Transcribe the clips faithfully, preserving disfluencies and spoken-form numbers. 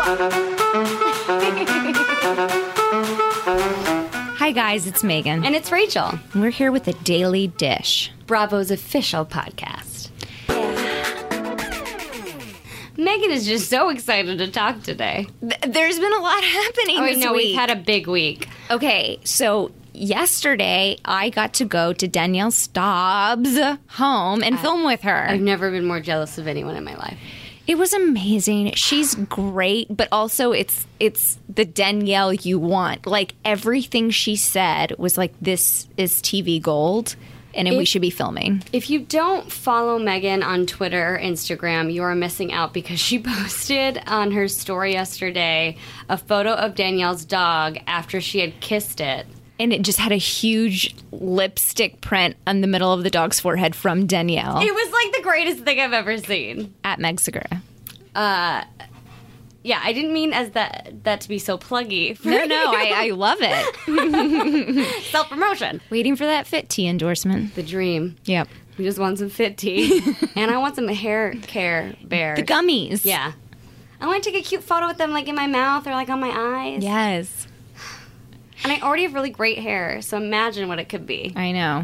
Hi guys, it's Megan. And it's Rachel. And we're here with a Daily Dish, Bravo's official podcast. Megan is just so excited to talk today. Th- there's been a lot happening Oh, this no, week. we've had a big week. Okay, so yesterday I got to go to Danielle Staub's home and uh, film with her. I've never been more jealous of anyone in my life. It was amazing. She's great, but also it's it's the Danielle you want. Like, everything she said was like, this is T V gold, and if, we should be filming. If you don't follow Megan on Twitter or Instagram, you are missing out, because she posted on her story yesterday a photo of Danielle's dog after she had kissed it. And it just had a huge lipstick print on the middle of the dog's forehead from Danielle. It was like the greatest thing I've ever seen. At Meg Segura. Uh, yeah, I didn't mean as that that to be so pluggy. For no, no, I, I love it. Self-promotion. Waiting for that Fit Tea endorsement. The dream. Yep. We just want some Fit Tea. And I want some hair care bears. The gummies. Yeah. I want to take a cute photo with them, like in my mouth or like on my eyes. Yes. And I already have really great hair, so imagine what it could be. I know.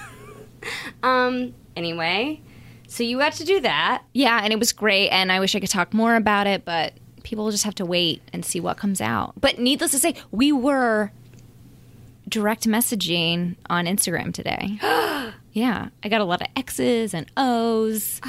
um. Anyway, so you got to do that. Yeah, and it was great, and I wish I could talk more about it, but people will just have to wait and see what comes out. But needless to say, we were direct messaging on Instagram today. Yeah, I got a lot of X's and O's.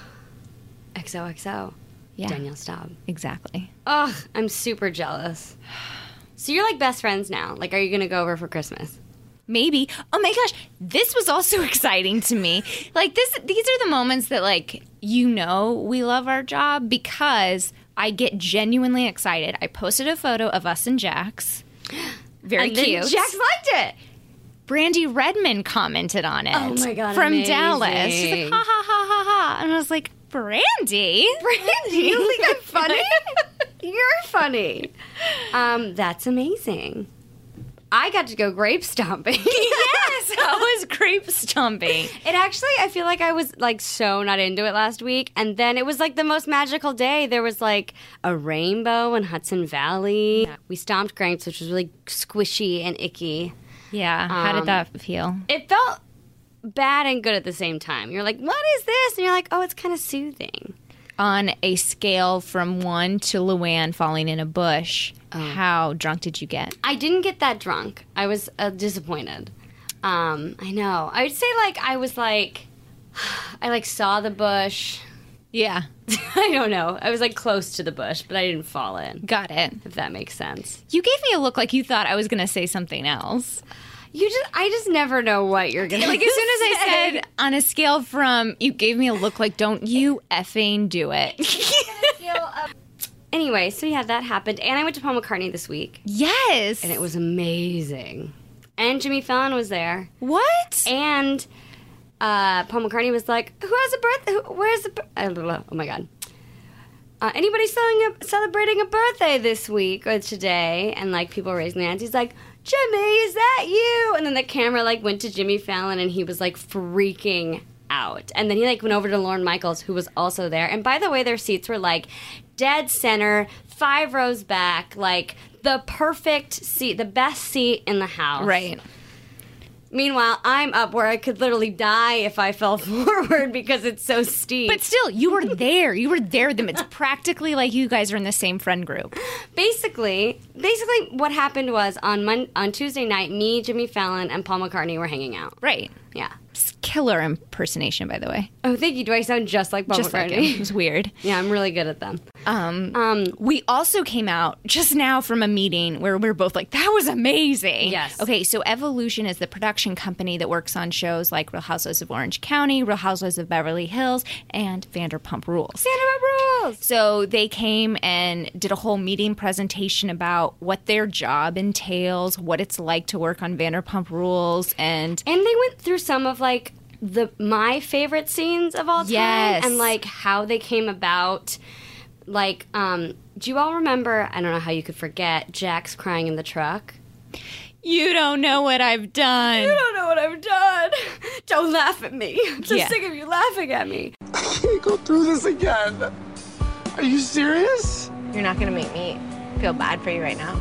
X O X O. Yeah. Danielle Staub. Exactly. Ugh, I'm super jealous. So you're like best friends now. Like, are you going to go over for Christmas? Maybe. Oh my gosh, this was also exciting to me. Like, this, these are the moments that, like, you know we love our job, because I get genuinely excited. I posted a photo of us and Jax. Very and cute. Then Jax liked it. Brandy Redmond commented on it. Oh my God, From amazing. Dallas. She's like, ha ha ha ha ha. And I was like, Brandy? Brandy, you think I'm funny? You're funny. Um, that's amazing. I got to go grape stomping. Yes, how was grape stomping? It actually, I feel like I was like so not into it last week, and then it was like the most magical day. There was like a rainbow in Hudson Valley. Yeah. We stomped grapes, which was really squishy and icky. Yeah, how um, did that feel? It felt bad and good at the same time. You're like, what is this? And you're like, oh, it's kind of soothing. On a scale from one to Luann falling in a bush, oh. How drunk did you get? I didn't get that drunk. I was uh, disappointed. Um, I know. I would say, like, I was like, I like saw the bush. Yeah. I don't know. I was like close to the bush, but I didn't fall in. Got it. If that makes sense. You gave me a look like you thought I was going to say something else. You just, I just never know what you're going to say. Like, as soon as I said, on a scale from, you gave me a look like, don't you effing do it. Anyway, so yeah, that happened. And I went to Paul McCartney this week. Yes. And it was amazing. And Jimmy Fallon was there. What? And uh, Paul McCartney was like, who has a birthday? Who, where's the, I don't know. Oh my God. Uh, anybody celebrating a, celebrating a birthday this week or today? And like people raising their hands. He's like, Jimmy, is that you? And then the camera like went to Jimmy Fallon, and he was like freaking out. And then he like went over to Lorne Michaels, who was also there. And by the way, their seats were like dead center, five rows back, like the perfect seat, the best seat in the house. Right. Meanwhile, I'm up where I could literally die if I fell forward because it's so steep. But still, you were there. You were there with them. It's practically like you guys are in the same friend group. Basically, basically what happened was on Mon- on Tuesday night, me, Jimmy Fallon, and Paul McCartney were hanging out. Right. Yeah. Killer impersonation, by the way. Oh, thank you. Do I sound just like Paul just McCartney? Like him. It was weird. Yeah, I'm really good at them. Um, um, we also came out just now from a meeting where we were both like, that was amazing. Yes. Okay, so Evolution is the production company that works on shows like Real Housewives of Orange County, Real Housewives of Beverly Hills, and Vanderpump Rules. Vanderpump Rules! So they came and did a whole meeting presentation about what their job entails, what it's like to work on Vanderpump Rules, and... And they went through some of, like, the my favorite scenes of all time. Yes. And, like, how they came about. Like, um, do you all remember, I don't know how you could forget, Jax crying in the truck? You don't know what I've done. You don't know what I've done. Don't laugh at me. I'm so Yeah. sick of you laughing at me. I can't go through this again. Are you serious? You're not gonna make me feel bad for you right now.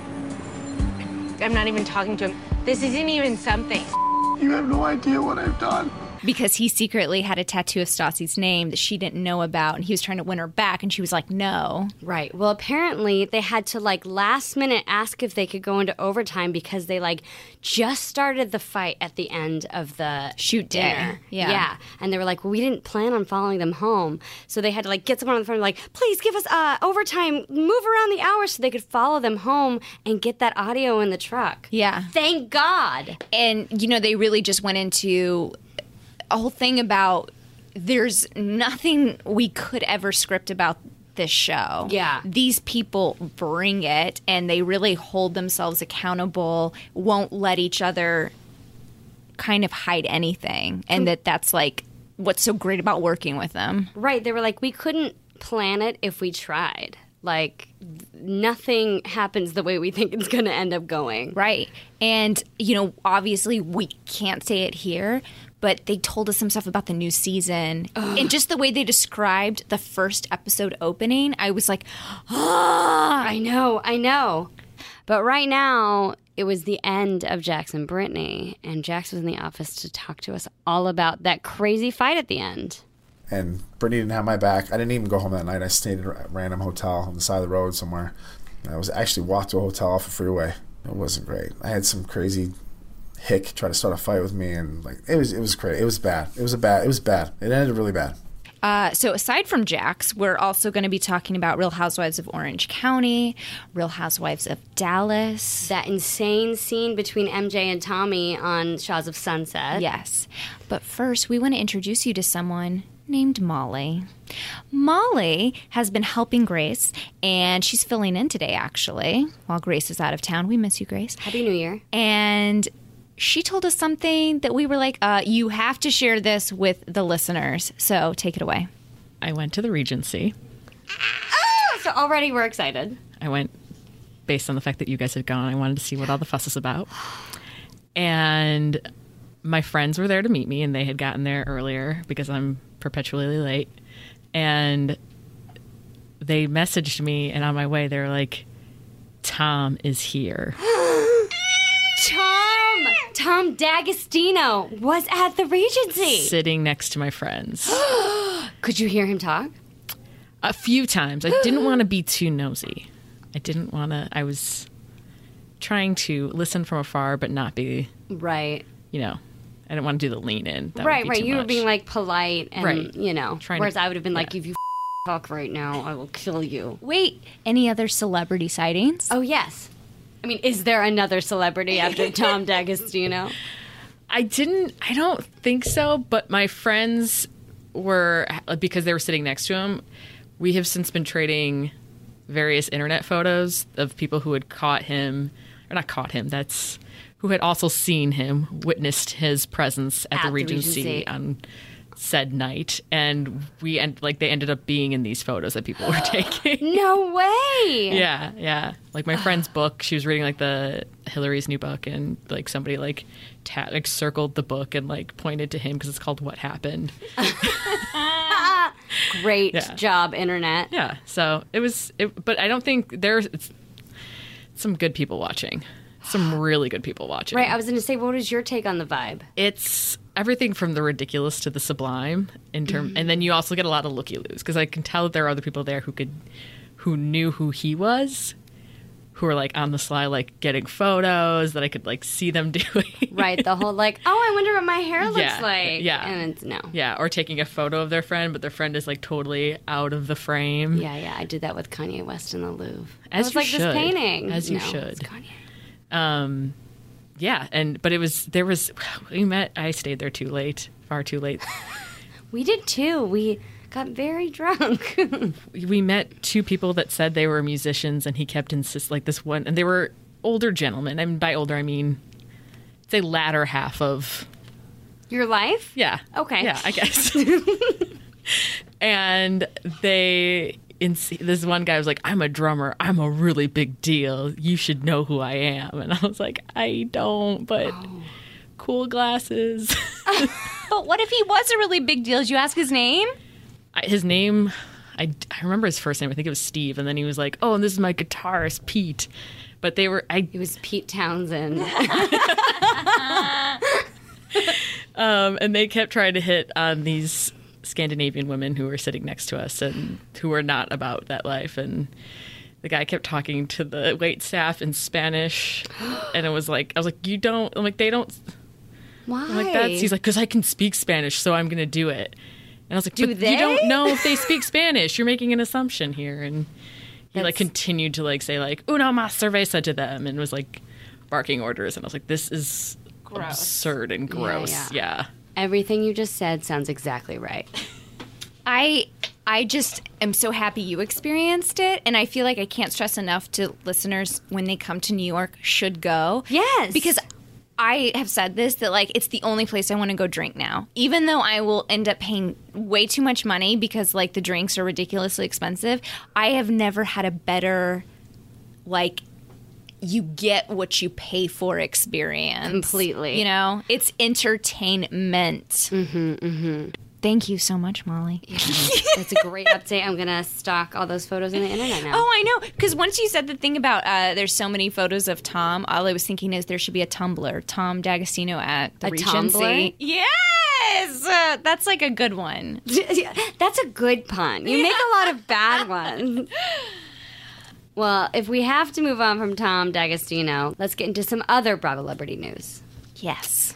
I'm not even talking to him. This isn't even something. You have no idea what I've done. Because he secretly had a tattoo of Stassi's name that she didn't know about, and he was trying to win her back, and she was like, no. Right. Well, apparently they had to, like, last minute ask if they could go into overtime because they, like, just started the fight at the end of the Shoot day. dinner. Yeah. Yeah. And they were like, well, we didn't plan on following them home. So they had to, like, get someone on the phone, like, please give us uh, overtime, move around the hours so they could follow them home and get that audio in the truck. Yeah. Thank God. And, you know, they really just went into a whole thing about there's nothing we could ever script about this show. Yeah. These people bring it, and they really hold themselves accountable, won't let each other kind of hide anything. And that that's, like, what's so great about working with them. Right. They were like, we couldn't plan it if we tried. Like, nothing happens the way we think it's going to end up going. Right. And, you know, obviously we can't say it here, but they told us some stuff about the new season. Ugh. And just the way they described the first episode opening, I was like, ah! I know, I know. But right now, it was the end of Jax and Brittany, and Jax was in the office to talk to us all about that crazy fight at the end. And Brittany didn't have my back. I didn't even go home that night. I stayed at a random hotel on the side of the road somewhere. I was actually walked to a hotel off a freeway. It wasn't great. I had some crazy hick try to start a fight with me, and like it was it was crazy. It was bad. It was a bad. It was bad. It ended really bad. Uh, so aside from Jax, we're also going to be talking about Real Housewives of Orange County, Real Housewives of Dallas. That insane scene between M J and Tommy on Shaw's of Sunset. Yes. But first, we want to introduce you to someone named Molly. Molly has been helping Grace, and she's filling in today, actually, while Grace is out of town. We miss you, Grace. Happy New Year. And she told us something that we were like, uh, you have to share this with the listeners. So take it away. I went to the Regency. Oh, so already we're excited. I went based on the fact that you guys had gone. I wanted to see what all the fuss is about. And my friends were there to meet me, and they had gotten there earlier because I'm perpetually late. And they messaged me, and on my way, they were like, Tom is here. Tom! Tom D'Agostino was at the Regency. Sitting next to my friends. Could you hear him talk? A few times. I didn't want to be too nosy. I didn't want to. I was trying to listen from afar, but not be, right. you know, I didn't want to do the lean in. That right, would be right. too You much. were being like polite and, Right. you know, Trying whereas to- I would have been like, yeah. if you talk right now, I will kill you. Wait, any other celebrity sightings? Oh, yes. I mean, is there another celebrity after Tom D'Agostino? I didn't, I don't think so, but my friends were, because they were sitting next to him, we have since been trading various internet photos of people who had caught him, or not caught him, that's, who had also seen him, witnessed his presence at, At the the Regency, Regency. on said night. And we, end, like, they ended up being in these photos that people were taking. No way. Yeah, yeah. Like my friend's book, she was reading like the Hillary's new book, and like somebody like ta- like circled the book and like pointed to him because it's called What Happened. Great Yeah. job, internet. Yeah. So it was, it, but I don't think there's it's, some good people watching, some really good people watching. Right, I was going to say, what is your take on the vibe? It's everything from the ridiculous to the sublime in term, Mm-hmm. and then you also get a lot of looky-loos because I can tell that there are other people there who could, who knew who he was, who were like on the sly, like getting photos that I could like see them doing. Right, the whole like, oh, I wonder what my hair looks Yeah, like. yeah. And it's no. Yeah, or taking a photo of their friend, but their friend is like totally out of the frame. Yeah, yeah, I did that with Kanye West in the Louvre. I As was you like, should. this painting. As you No, should. It's Kanye. Um, yeah, and but it was there was we met. I stayed there too late, far too late. We did too. We got very drunk. We met two people that said they were musicians, and he kept insist like this one, and they were older gentlemen. I mean, by older I mean say latter half of Your life? yeah. Okay. Yeah, I guess. And they. In, this one guy was like, I'm a drummer. I'm a really big deal. You should know who I am. And I was like, I don't, but Oh. cool glasses. But what if he was a really big deal? Did you ask his name? I- his name, I, I remember his first name. I think it was Steve. And then he was like, oh, and this is my guitarist, Pete. But they were, I, It was Pete Townsend. um, and they kept trying to hit on these Scandinavian women who were sitting next to us and who were not about that life. And the guy kept talking to the wait staff in Spanish. And it was like, I was like, you don't, I'm like, they don't. Why? I'm like, that's, he's like, because I can speak Spanish, so I'm going to do it. And I was like, Do but they? you don't know if they speak Spanish. You're making an assumption here. And he like continued to like say like, una más cerveza to them and was like barking orders. And I was like, this is Gross. absurd and gross. yeah. Yeah. Everything you just said sounds exactly right. I I just am so happy you experienced it, and I feel like I can't stress enough to listeners when they come to New York should go. Yes. Because I have said this, that like it's the only place I want to go drink now. Even though I will end up paying way too much money because like the drinks are ridiculously expensive, I have never had a better like you get what you pay for experience. Completely. You know? It's entertainment. Mm-hmm, mm-hmm. Thank you so much, Molly. That's a great update. I'm going to stock all those photos on the internet now. Oh, I know. Because once you said the thing about uh, there's so many photos of Tom, all I was thinking is there should be a Tumblr. Tom D'Agostino at the A Regency. Tumblr? Yes! Uh, that's like a good one. That's a good pun. You make a lot of bad ones. Well, if we have to move on from Tom D'Agostino, let's get into some other Bravo Liberty news. Yes.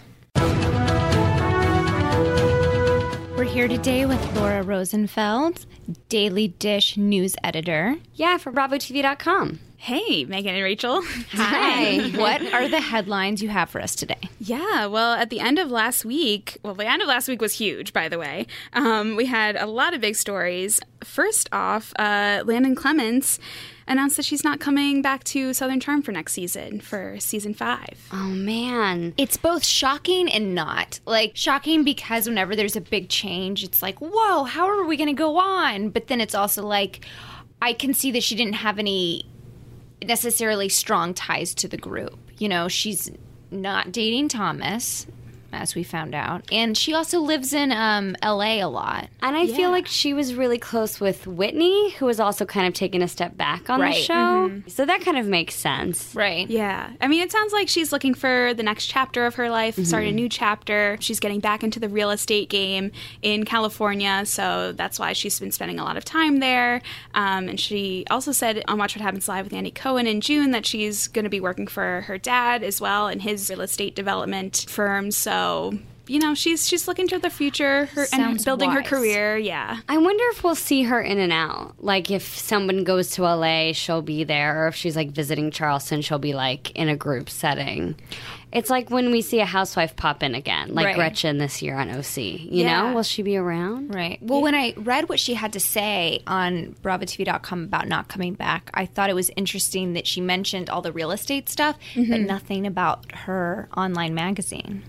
We're here today with Laura Rosenfeld, Daily Dish news editor. Yeah, for Bravo T V dot com. Hey, Megan and Rachel. Hi. What are the headlines you have for us today? Yeah, well, at the end of last week, well, the end of last week was huge, by the way. Um, we had a lot of big stories. First off, uh, Landon Clements announced that she's not coming back to Southern Charm for next season, for season five. Oh, man. It's both shocking and not. Like, shocking because whenever there's a big change, it's like, whoa, how are we going to go on? But then it's also like, I can see that she didn't have any necessarily strong ties to the group. You know, she's not dating Thomas, as we found out. And she also lives in um, L A a lot. And I feel like she was really close with Whitney, who was also kind of taking a step back on Right. the show. So that kind of makes sense. Right. Yeah. I mean, it sounds like she's looking for the next chapter of her life, start a new chapter. She's getting back into the real estate game in California, so that's why she's been spending a lot of time there. Um, and she also said on Watch What Happens Live with Andy Cohen in June that she's going to be working for her dad as well in his real estate development firm. So, you know, she's she's looking to the future her, and Sounds building her wise. career. Yeah. I wonder if we'll see her in and out. Like, if someone goes to L A, she'll be there. Or if she's, like, visiting Charleston, she'll be, like, in a group setting. It's like when we see a housewife pop in again, like Right. Gretchen this year on O C. You Yeah. know? Will she be around? Right. Well, when I read what she had to say on Bravo T V dot com about not coming back, I thought it was interesting that she mentioned all the real estate stuff, but nothing about her online magazine.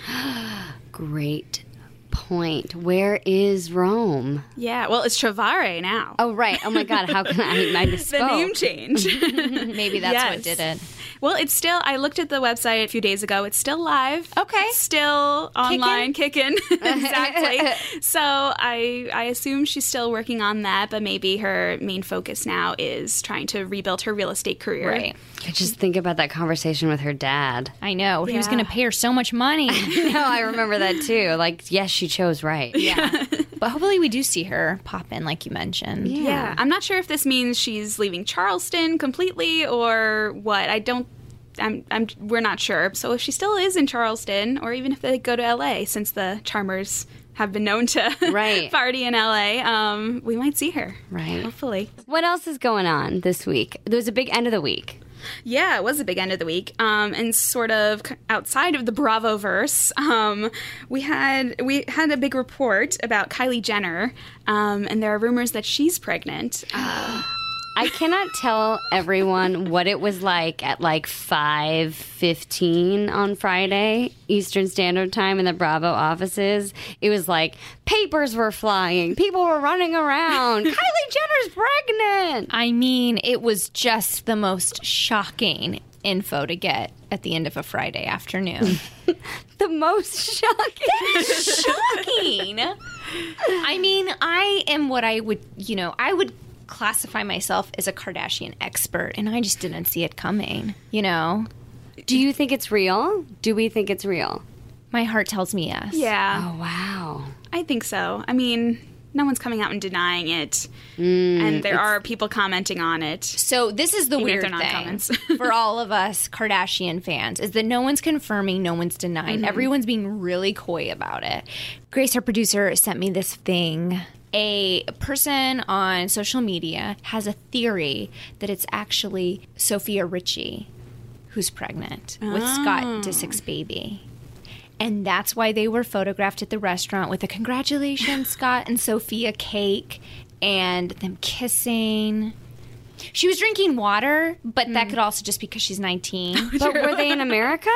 Great point. Where is Rome? Yeah. Well, it's Travare now. Oh, right. Oh, my God. How can I? I misspoke. the name change. Maybe that's Yes. what did it. Well, it's still, I looked at the website a few days ago. It's still live. Okay. It's still online, kicking. Exactly. So I I assume she's still working on that, but maybe her main focus now is trying to rebuild her real estate career. Right. I just think about that conversation with her dad. I know. He was Yeah. going to pay her so much money. No, I remember that too. Like, yes, she chose right. Yeah. But hopefully we do see her pop in, like you mentioned. Yeah. I'm not sure if this means she's leaving Charleston completely or what. I don't I'm, I'm, we're not sure. So if she still is in Charleston, or even if they go to L A, since the Charmers have been known to Right. party in L A, um, we might see her. Right. Hopefully. What else is going on this week? There was a big end of the week. Yeah, it was a big end of the week. Um, and sort of c- outside of the Bravo-verse, um, we had we had a big report about Kylie Jenner, um, and there are rumors that she's pregnant. Uh, I cannot tell everyone what it was like at like five fifteen on Friday, Eastern Standard Time in the Bravo offices. It was like papers were flying. People were running around. Kylie Jenner's pregnant. I mean, it was just the most shocking info to get at the end of a Friday afternoon. The most shocking. Shocking. I mean, I am what I would, you know, I would classify myself as a Kardashian expert, and I just didn't see it coming, you know? Do you think it's real? Do we think it's real? My heart tells me yes. Yeah, Oh, wow. I think so. I mean, no one's coming out and denying it, and there are people commenting on it. So this is the Even if weird they're not thing comments. for all of us Kardashian fans is that no one's confirming, no one's denying. Everyone's being really coy about it. Grace, our producer, sent me this thing. A person on social media has a theory that it's actually Sophia Richie who's pregnant with Scott Disick's baby. And that's why they were photographed at the restaurant with a congratulations, Scott and Sophia cake and them kissing. She was drinking water, but that could also just be because she's nineteen. But were they in America?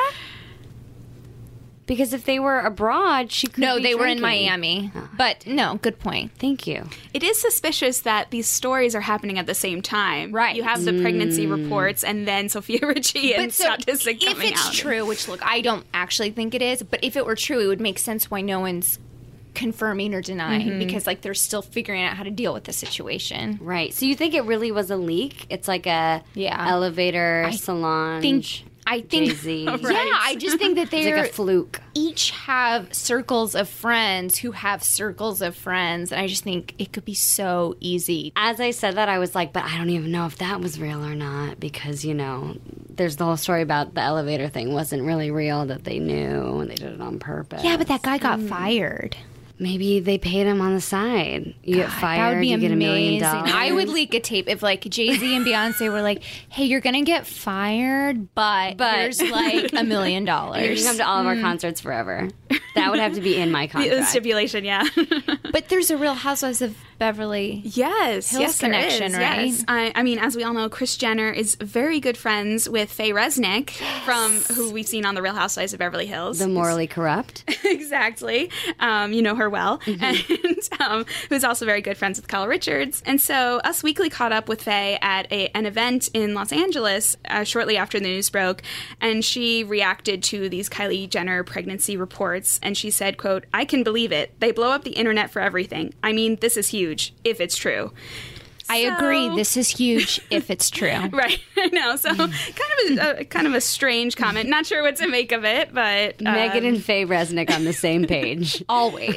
Because if they were abroad, she could No, be they were in drinking. Miami. But no, good point. Thank you. It is suspicious that these stories are happening at the same time. Right. You have the pregnancy reports, and then Sophia Richie and But so, Scott Disick if coming it's out. true, which look, I don't actually think it is, but if it were true, it would make sense why no one's confirming or denying because like they're still figuring out how to deal with the situation. Right. So you think it really was a leak? It's like a Yeah. elevator salon. Think I think Jay-Z. yeah, I just think that It's they're like a fluke. each have circles of friends who have circles of friends, and I just think it could be so easy. As I said that, I was like, but I don't even know if that was real or not because, you know, there's the whole story about the elevator thing wasn't really real, that they knew and they did it on purpose. Yeah, but that guy got fired. Maybe they paid him on the side. You get fired, That would be you get a million amazing. dollars. I would leak a tape if like Jay-Z and Beyonce were like, "Hey, you're gonna get fired, but, But- here's like a million You dollars." can come to all of our concerts forever. That would have to be in my The contract. stipulation, yeah. But there's a Real Housewives of Beverly. Yes, Hills yes, there connection, is, right? Yes. I, I mean, as we all know, Kris Jenner is very good friends with Faye Resnick, from who we've seen on The Real Housewives of Beverly Hills. The morally corrupt. Exactly. Um, you know her well. And um, who's also very good friends with Kyle Richards. And so Us Weekly caught up with Faye at a, an event in Los Angeles uh, shortly after the news broke. And she reacted to these Kylie Jenner pregnancy reports. And she said, quote, "I can believe it. They blow up the internet for everything. I mean, this is huge, if it's true." I So- agree. This is huge if it's true. Right, I know. So kind of a, a kind of a strange comment. Not sure what to make of it, but um, Megan and Faye Resnick on the same page. Always.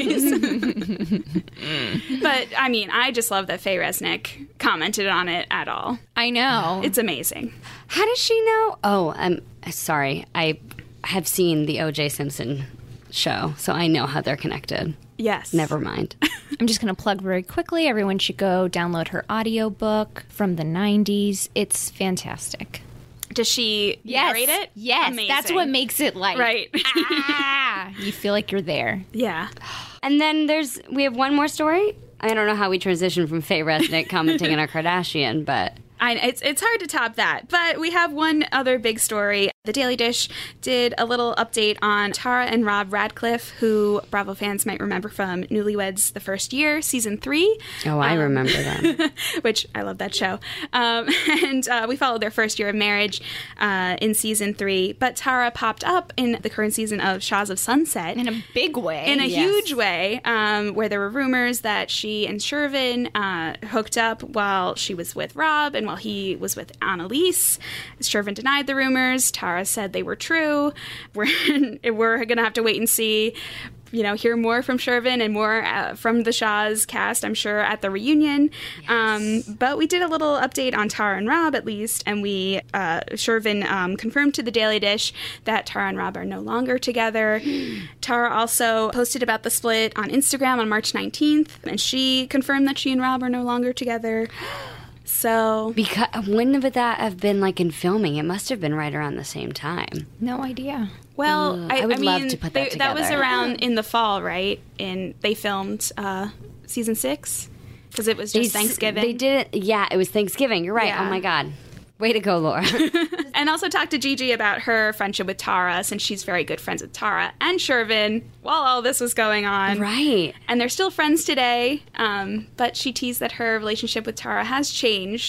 But I mean, I just love that Faye Resnick commented on it at all. I know. It's amazing. How does she know? Oh, I'm sorry. I have seen the O J Simpson show, so I know how they're connected. Yes. Never mind. I'm just going to plug very quickly. Everyone should go download her audiobook from the nineties. It's fantastic. Does she narrate it? Yes. Amazing. That's what makes it like, Right. ah, you feel like you're there. Yeah. And then there's we have one more story. I don't know how we transitioned from Faye Resnick commenting on our Kardashian, but I, it's it's hard to top that. But we have one other big story. The Daily Dish did a little update on Tara and Rob Radcliffe, who Bravo fans might remember from Newlyweds the First Year, season three. oh, I remember them. Which I love that show. Um, and uh, we followed their first year of marriage uh, in season three. But Tara popped up in the current season of Shaws of Sunset. In a big way. in a Yes. huge way, um, where there were rumors that she and Shervin uh, hooked up while she was with Rob and while he was with Annalise. Shervin denied the rumors. Tara said they were true. We're, we're going to have to wait and see, you know, hear more from Shervin and more uh, from the Shaw's cast, I'm sure, at the reunion. Um, but we did a little update on Tara and Rob, at least, and we, uh, Shervin um, confirmed to the Daily Dish that Tara and Rob are no longer together. Tara also posted about the split on Instagram on March nineteenth, and she confirmed that she and Rob are no longer together. So, Because wouldn't have that have been like in filming? It must have been right around the same time. No idea. well, I I, would I mean, love to put that they, that was together. around in the fall, right? And they filmed uh, season six because it was just They s- Thanksgiving. They did it. Yeah, it was Thanksgiving. You're right. Yeah. Oh my God. Way to go, Laura. And also talked to Gigi about her friendship with Tara, since she's very good friends with Tara and Shervin while all this was going on. right. And they're still friends today, um, but she teased that her relationship with Tara has changed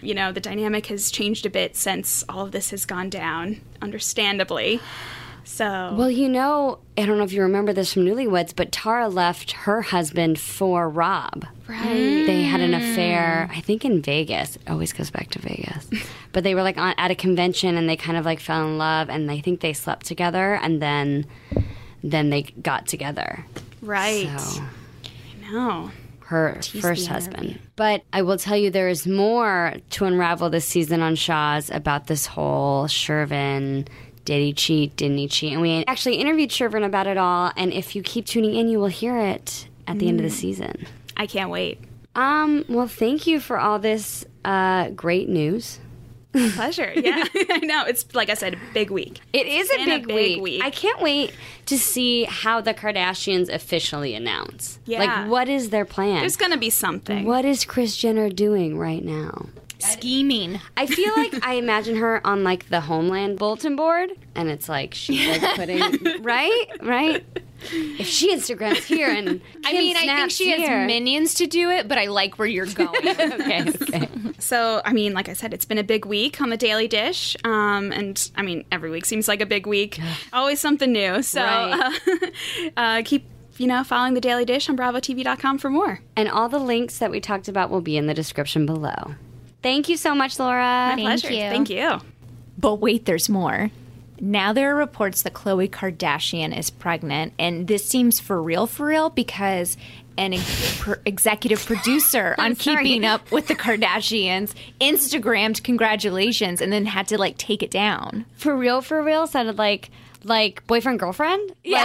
You know, the dynamic has changed a bit since all of this has gone down, understandably. So, Well, you know, I don't know if you remember this from Newlyweds, but Tara left her husband for Rob. right. They had an affair, I think in Vegas. It always goes back to Vegas. But they were like on, at a convention and they kind of like fell in love and I think they slept together and then then they got together. Right. So, I know. her first husband. But I will tell you there is more to unravel this season on Shaw's about this whole Shervin. Did he cheat? Didn't he cheat? And we actually interviewed Shervin about it all. And if you keep tuning in, you will hear it at the mm. end of the season. I can't wait. Um. Well, thank you for all this uh, great news. Pleasure. Yeah, I know. It's, like I said, a big week. It is a big, a big week. week. I can't wait to see how the Kardashians officially announce. Yeah. Like, what is their plan? There's going to be something. What is Kris Jenner doing right now? Scheming. I feel like I imagine her on like the Homeland bulletin board, and it's like she's like putting right, right. If she Instagrams here, and Kim I mean, I think snaps she here. has minions to do it, but I like where you're going. okay, okay. So, I mean, like I said, it's been a big week on the Daily Dish. Um, and, I mean, every week seems like a big week. Always something new. So, Right. uh, uh, keep, you know, following the Daily Dish on bravo t v dot com for more. And all the links that we talked about will be in the description below. Thank you so much, Laura. My Thank pleasure. you. Thank you. But wait, there's more. Now there are reports that Khloe Kardashian is pregnant, and this seems for real, for real, because an ex- per- executive producer on sorry. Keeping Up with the Kardashians Instagrammed congratulations and then had to, like, take it down. For real, for real sounded like like boyfriend girlfriend. Yeah.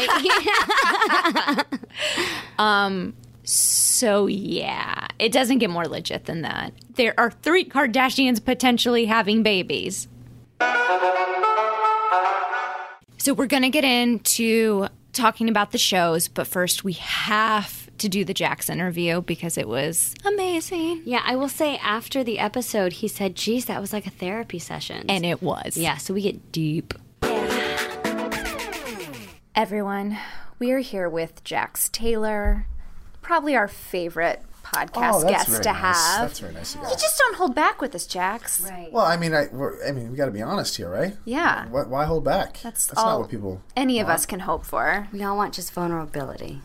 Like, Um, so yeah, it doesn't get more legit than that. There are three Kardashians potentially having babies. So we're going to get into talking about the shows, but first we have to do the Jax interview because it was amazing. yeah, I will say after the episode, he said, "Geez, that was like a therapy session." And it was. yeah, so we get deep. Everyone, we are here with Jax Taylor, probably our favorite podcast Oh, that's guest very to nice. have. That's very nice of you You guys. just don't hold back with us, Jax. Right. Well, I mean, I, we're, I mean, we got to be honest here, right? Yeah. Why, why hold back? That's, That's all not what people. any of want. us can hope for. We all want just vulnerability.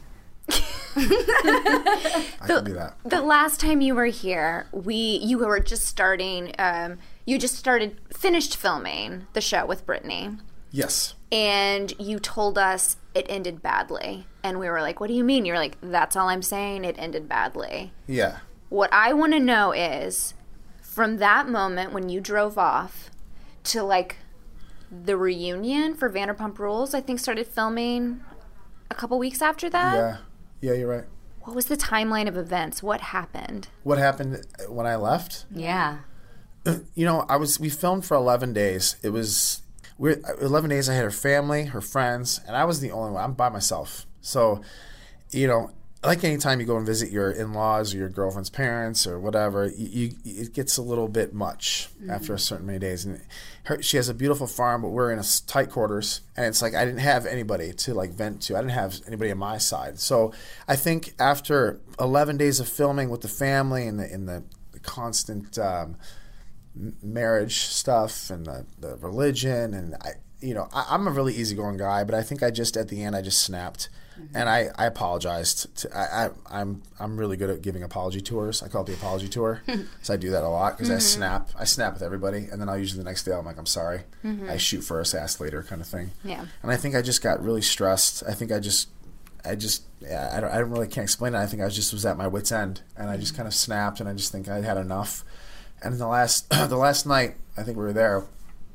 I can do that. The last time you were here, we you were just starting. Um, you just started, finished filming the show with Brittany, Yes. and you told us it ended badly. And we were like, "What do you mean?" You're like, "That's all I'm saying. It ended badly." Yeah. What I want to know is, from that moment when you drove off to like the reunion for Vanderpump Rules, I think started filming a couple weeks after that. Yeah. Yeah, you're right. What was the timeline of events? What happened? What happened when I left? Yeah. You know, I was. We filmed for eleven days. It was. We're eleven days. I had her family, her friends, and I was the only one. I'm by myself. So, you know, like anytime you go and visit your in-laws or your girlfriend's parents or whatever, you, you it gets a little bit much mm-hmm. after a certain many days. And her, she has a beautiful farm, but we're in a tight quarters, and it's like I didn't have anybody to like vent to. I didn't have anybody on my side. So I think after eleven days of filming with the family and the in the, the constant um, marriage stuff and the, the religion, and I, you know, I, I'm a really easygoing guy, but I think I just at the end I just snapped. Mm-hmm. And I, I apologized. To, I, I, I'm I'm really good at giving apology tours. I call it the apology tour. So I do that a lot because mm-hmm. I snap. I snap with everybody, and then I'll usually the next day I'm like, I'm sorry. Mm-hmm. I shoot first, ask later, kind of thing. Yeah. And I think I just got really stressed. I think I just, I just, yeah, I don't, I don't really can't explain it. I think I just was at my wit's end, and I just kind of snapped, and I just think I had enough. And the last the last night, I think we were there.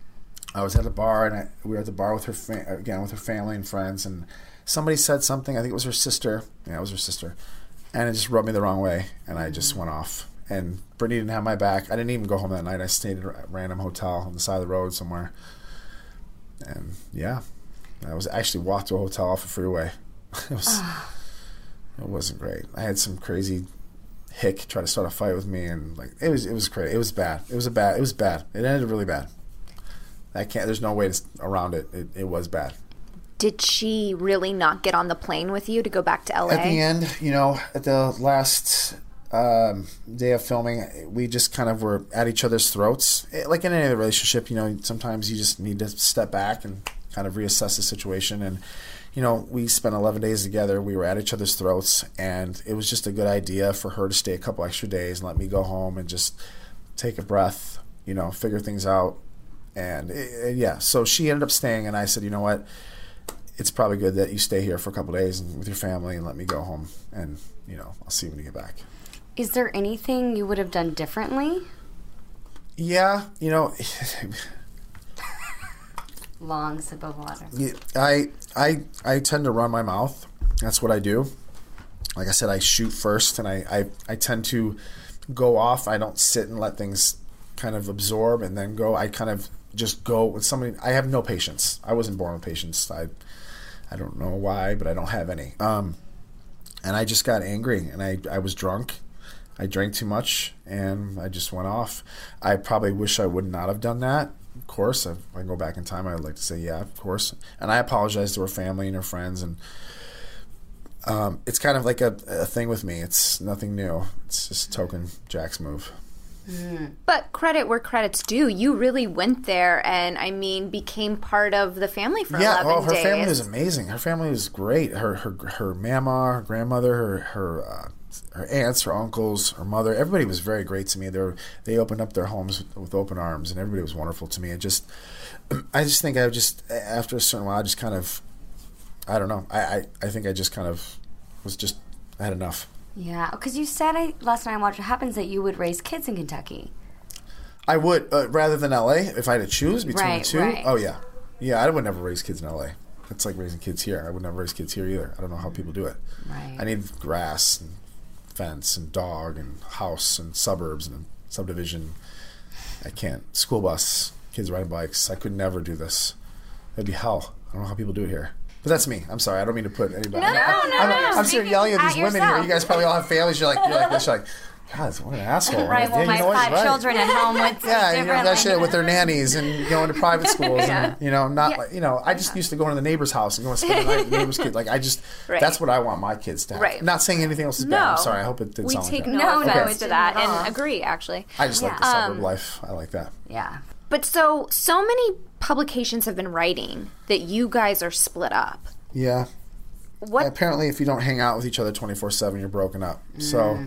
I was at a bar, and I, we were at the bar with her fa- again with her family and friends, and somebody said something. I think it was her sister. Yeah, it was her sister. And it just rubbed me the wrong way, and I just went off. And Brittany didn't have my back. I didn't even go home that night. I stayed at a random hotel on the side of the road somewhere. And, yeah, I was actually walked to a hotel off a freeway. It was, it wasn't great. I had some crazy hick try to start a fight with me, and, like, it was it was crazy. It was bad. It was a bad. It was bad. It ended really bad. I can't. There's no way to, around it. It, it was bad. Did she really not get on the plane with you to go back to L A? At the end, you know, at the last um, day of filming, we just kind of were at each other's throats. Like in any other relationship, you know, sometimes you just need to step back and kind of reassess the situation. And, you know, we spent eleven days together. We were at each other's throats, and it was just a good idea for her to stay a couple extra days and let me go home and just take a breath, you know, figure things out. And, it, yeah, so she ended up staying, and I said, you know what, it's probably good that you stay here for a couple days and with your family and let me go home, and, you know, I'll see you when you get back. Is there anything you would have done differently? Yeah, you know, Long sip of water. I I I tend to run my mouth. That's what I do. Like I said, I shoot first, and I, I, I tend to go off. I don't sit and let things kind of absorb and then go. I kind of just go with somebody. I have no patience. I wasn't born with patience. I I don't know why, but I don't have any. Um, and I just got angry, and I, I was drunk. I drank too much, and I just went off. I probably wish I would not have done that. Of course, if I go back in time, I would like to say, yeah, of course. And I apologize to her family and her friends. And um, it's kind of like a, a thing with me. It's nothing new. It's just token Jack's move. Mm. But credit where credit's due. You really went there and, I mean, became part of the family for yeah, eleven well, her days. family was amazing. Her family was great. Her her her mama, her grandmother, her her uh, her aunts, her uncles, her mother. Everybody was very great to me. They were, they opened up their homes with, with open arms, and everybody was wonderful to me. It just, I just think I just after a certain while, I just kind of, I don't know. I I, I think I just kind of was just I had enough. Yeah, because you said I, last night I watched What Happens that you would raise kids in Kentucky. I would, uh, rather than L A, if I had to choose between Right, the two. right. Oh, yeah. Yeah, I would never raise kids in L A. It's like raising kids here. I would never raise kids here either. I don't know how people do it. Right. I need grass and fence and dog and house and suburbs and subdivision. I can't. School bus, kids riding bikes. I could never do this. It'd be hell. I don't know how people do it here. But that's me. I'm sorry. I don't mean to put anybody. No, I'm, no, I'm, no, I'm, no. I'm sitting here yelling at these At women yourself. here. You guys probably all have families. You're like, you're like this. You're like, God, what an asshole. Right, I'm well, like, yeah, my you know what? five He's right. children at home would say Yeah, you know, differently. that shit with their nannies and going to private schools. Yeah. And, you know, not Yeah. like, you know, I just used to go into the neighbor's house and go and spend the night with the neighbor's kid. Like, I just, Right. that's what I want my kids to have. Right. I'm not saying anything else is No. bad. I'm sorry. I hope it didn't We sound take like that. no, No, no, offense it to that didn't at all. and agree, actually. I just like Yeah. the suburb Um, life. I like that. Yeah. But so, so many publications have been writing that you guys are split up. Yeah. What? Apparently, if you don't hang out with each other twenty-four seven, you're broken up. So,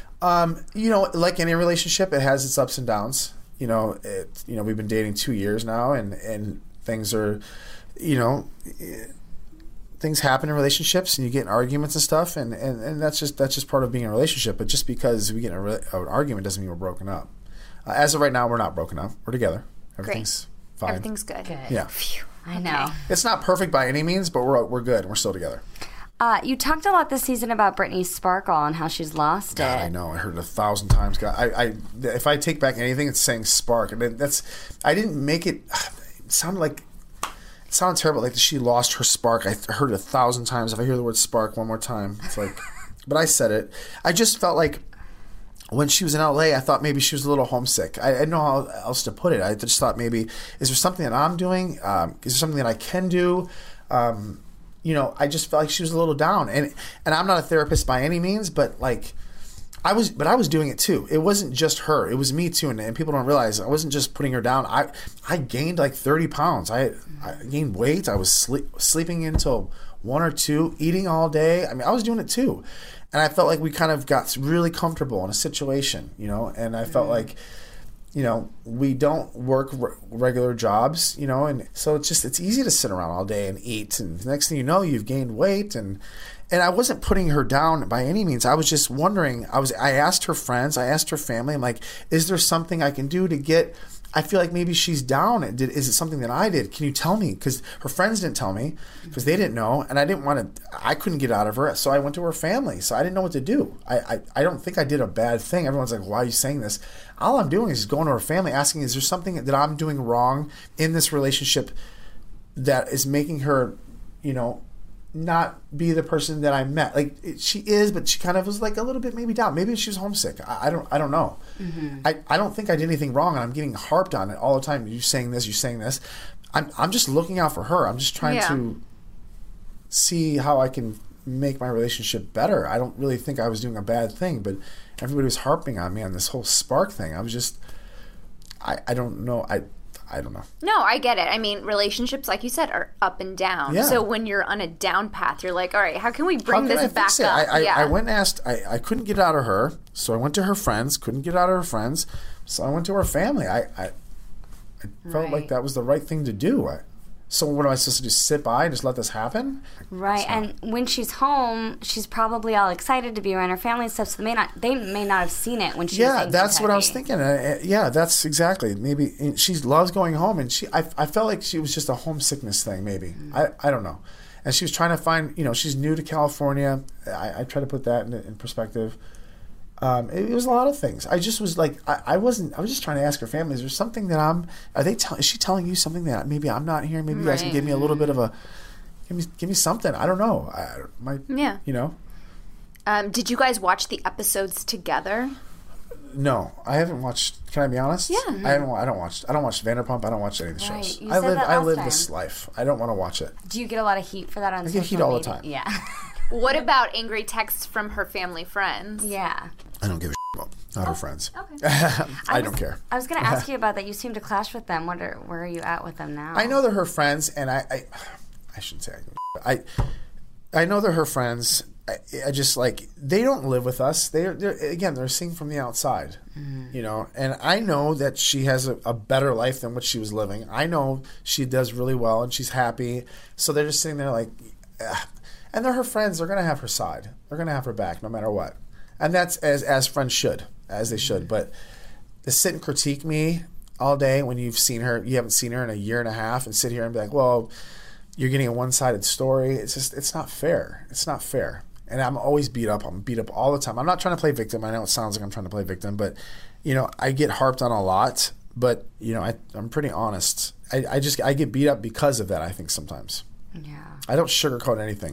um, you know, like any relationship, it has its ups and downs. You know, it, you know, we've been dating two years now, and, and things are, you know, eh, things happen in relationships, and you get in arguments and stuff, and, and, and that's just that's just part of being in a relationship. But just because we get in a, re- an argument doesn't mean we're broken up. Uh, as of right now, we're not broken up. We're together. Everything's fine. Everything's good. Good. Yeah. Phew. I know. It's not perfect by any means, but we're we're good. We're still together. Uh, you talked a lot this season about Brittany's sparkle and how she's lost it. God, I know. I heard it a thousand times. God, I, I, if I take back anything, it's saying spark, and that's. I didn't make it. It sounded like. It sounded terrible. Like she lost her spark. I heard it a thousand times. If I hear the word spark one more time, it's like. But I said it. I just felt like. When she was in L A, I thought maybe she was a little homesick. I, I didn't know how else to put it. I just thought maybe, is there something that I'm doing? Um, is there something that I can do? Um, you know, I just felt like she was a little down. And and I'm not a therapist by any means, but like, I was, but I was doing it too. It wasn't just her. It was me too. And, and people don't realize I wasn't just putting her down. I I gained like thirty pounds. I, I gained weight. I was sleep, sleeping until one or two, eating all day. I mean, I was doing it too. And I felt like we kind of got really comfortable in a situation, you know, and I felt like, you know, we don't work re- regular jobs, you know, and so it's just, it's easy to sit around all day and eat. And the next thing you know, you've gained weight. And, and I wasn't putting her down by any means. I was just wondering, I was, I asked her friends, I asked her family, I'm like, is there something I can do to get, I feel like maybe she's down. Did, is it something that I did? Can you tell me? Because her friends didn't tell me because they didn't know. And I didn't want to, I couldn't get out of her. So I went to her family. So I didn't know what to do. I, I, I don't think I did a bad thing. Everyone's like, why are you saying this? All I'm doing is just going to her family asking, is there something that I'm doing wrong in this relationship that is making her, you know, not be the person that I met? Like it, she is, but she kind of was like a little bit maybe down. Maybe she was homesick. I, I don't. I don't know. Mm-hmm. I, I don't think I did anything wrong, and I'm getting harped on it all the time. You saying this? You saying this? I'm I'm just looking out for her. I'm just trying Yeah. to see how I can make my relationship better. I don't really think I was doing a bad thing, but everybody was harping on me on this whole spark thing. I was just, I, I don't know. I, I don't know. No, I get it. I mean, relationships, like you said, are up and down. Yeah. So when you're on a down path, you're like, all right, how can we bring How can this I back fix it? up? I, I, yeah. I went and asked, I, I couldn't get out of her, so I went to her friends, couldn't get out of her friends, so I went to her family. I, I, I felt Right. like that was the right thing to do. I, so what am I supposed to do, sit by and just let this happen? Right, and when she's home, she's probably all excited to be around her family and stuff. So they may not, they may not have seen it when she. Yeah, was in that's what I was Kentucky. thinking. Uh, uh, yeah, that's exactly. Maybe and she loves going home, and she. I, I felt like she was just a homesickness thing. Maybe Mm. I. I don't know. And she was trying to find. You know, she's new to California. I, I try to put that in, in perspective. Um, it, it was a lot of things. I just was like, I, I wasn't. I was just trying to ask her family. Is there something that I'm? Are they? Tell, is she telling you something that maybe I'm not hearing? Maybe you guys can Right. give me a little bit of a. Give me, give me something. I don't know. I, my, Yeah. You know. Um, did you guys watch the episodes together? No, I haven't watched. Can I be honest? Yeah. I haven't. I don't watch. I don't watch Vanderpump. I don't watch any of the Right, shows. you I said live. that I last live time. this life. I don't want to watch it. Do you get a lot of heat for that on I get social heat all the media? time. Yeah, What about angry texts from her family friends? yeah. I don't give a shit about not her friends. Okay. I don't care. I was going to ask you about that. You seem to clash with them. What are, where are you at with them now? I know they're her friends, and I. I, I shouldn't say I. Give a shit. I. I know they're her friends. I, I just like they don't live with us. They're, they're again. They're seeing from the outside, Mm. you know. And I know that she has a, a better life than what she was living. I know she does really well, and she's happy. So they're just sitting there like, ugh. And they're her friends. They're gonna have her side. They're gonna have her back no matter what. And that's as as friends should, as they should. But to sit and critique me all day when you've seen her, you haven't seen her in a year and a half, and sit here and be like, well, you're getting a one-sided story. It's just, it's not fair. It's not fair. And I'm always beat up. I'm beat up all the time. I'm not trying to play victim. I know it sounds like I'm trying to play victim, but, you know, I get harped on a lot. But, you know, I, I'm pretty honest. I, I just, I get beat up because of that, I think, sometimes. Yeah. I don't sugarcoat anything.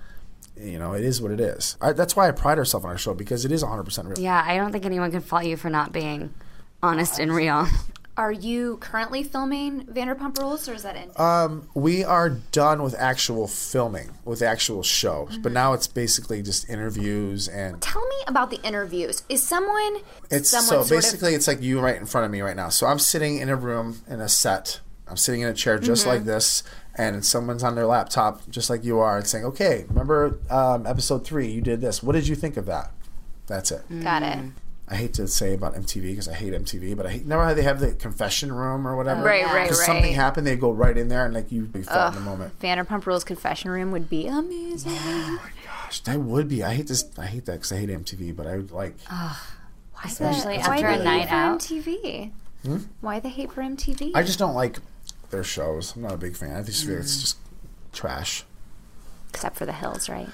You know, it is what it is. I, that's why I pride ourselves on our show, because it is one hundred percent real. Yeah, I don't think anyone can fault you for not being honest and real. Are you currently filming Vanderpump Rules, or is that in? Um, we are done with actual filming, with the actual show. Mm-hmm. But now it's basically just interviews and Tell me about the interviews. Is someone it's someone so sort basically it's like you right in front of me right now. So I'm sitting in a room in a set. I'm sitting in a chair just Mm-hmm. like this, and someone's on their laptop just like you are and saying, "Okay, remember um, episode three? You did this. What did you think of that?" That's it. of got it? I hate to say about M T V because I hate M T V, but I hate, remember how they have the confession room or whatever? Right, right, right. Because something happened, they go right in there and like you be felt in the moment. Vanderpump Rules confession room would be amazing. Gosh, that would be. I hate this. I hate that because I hate M T V, but I would like. Especially Why after the a hate night for out. M T V? Why the hate for M T V? I just don't like their shows. I'm not a big fan. I just feel it's just trash. Except for The Hills, right?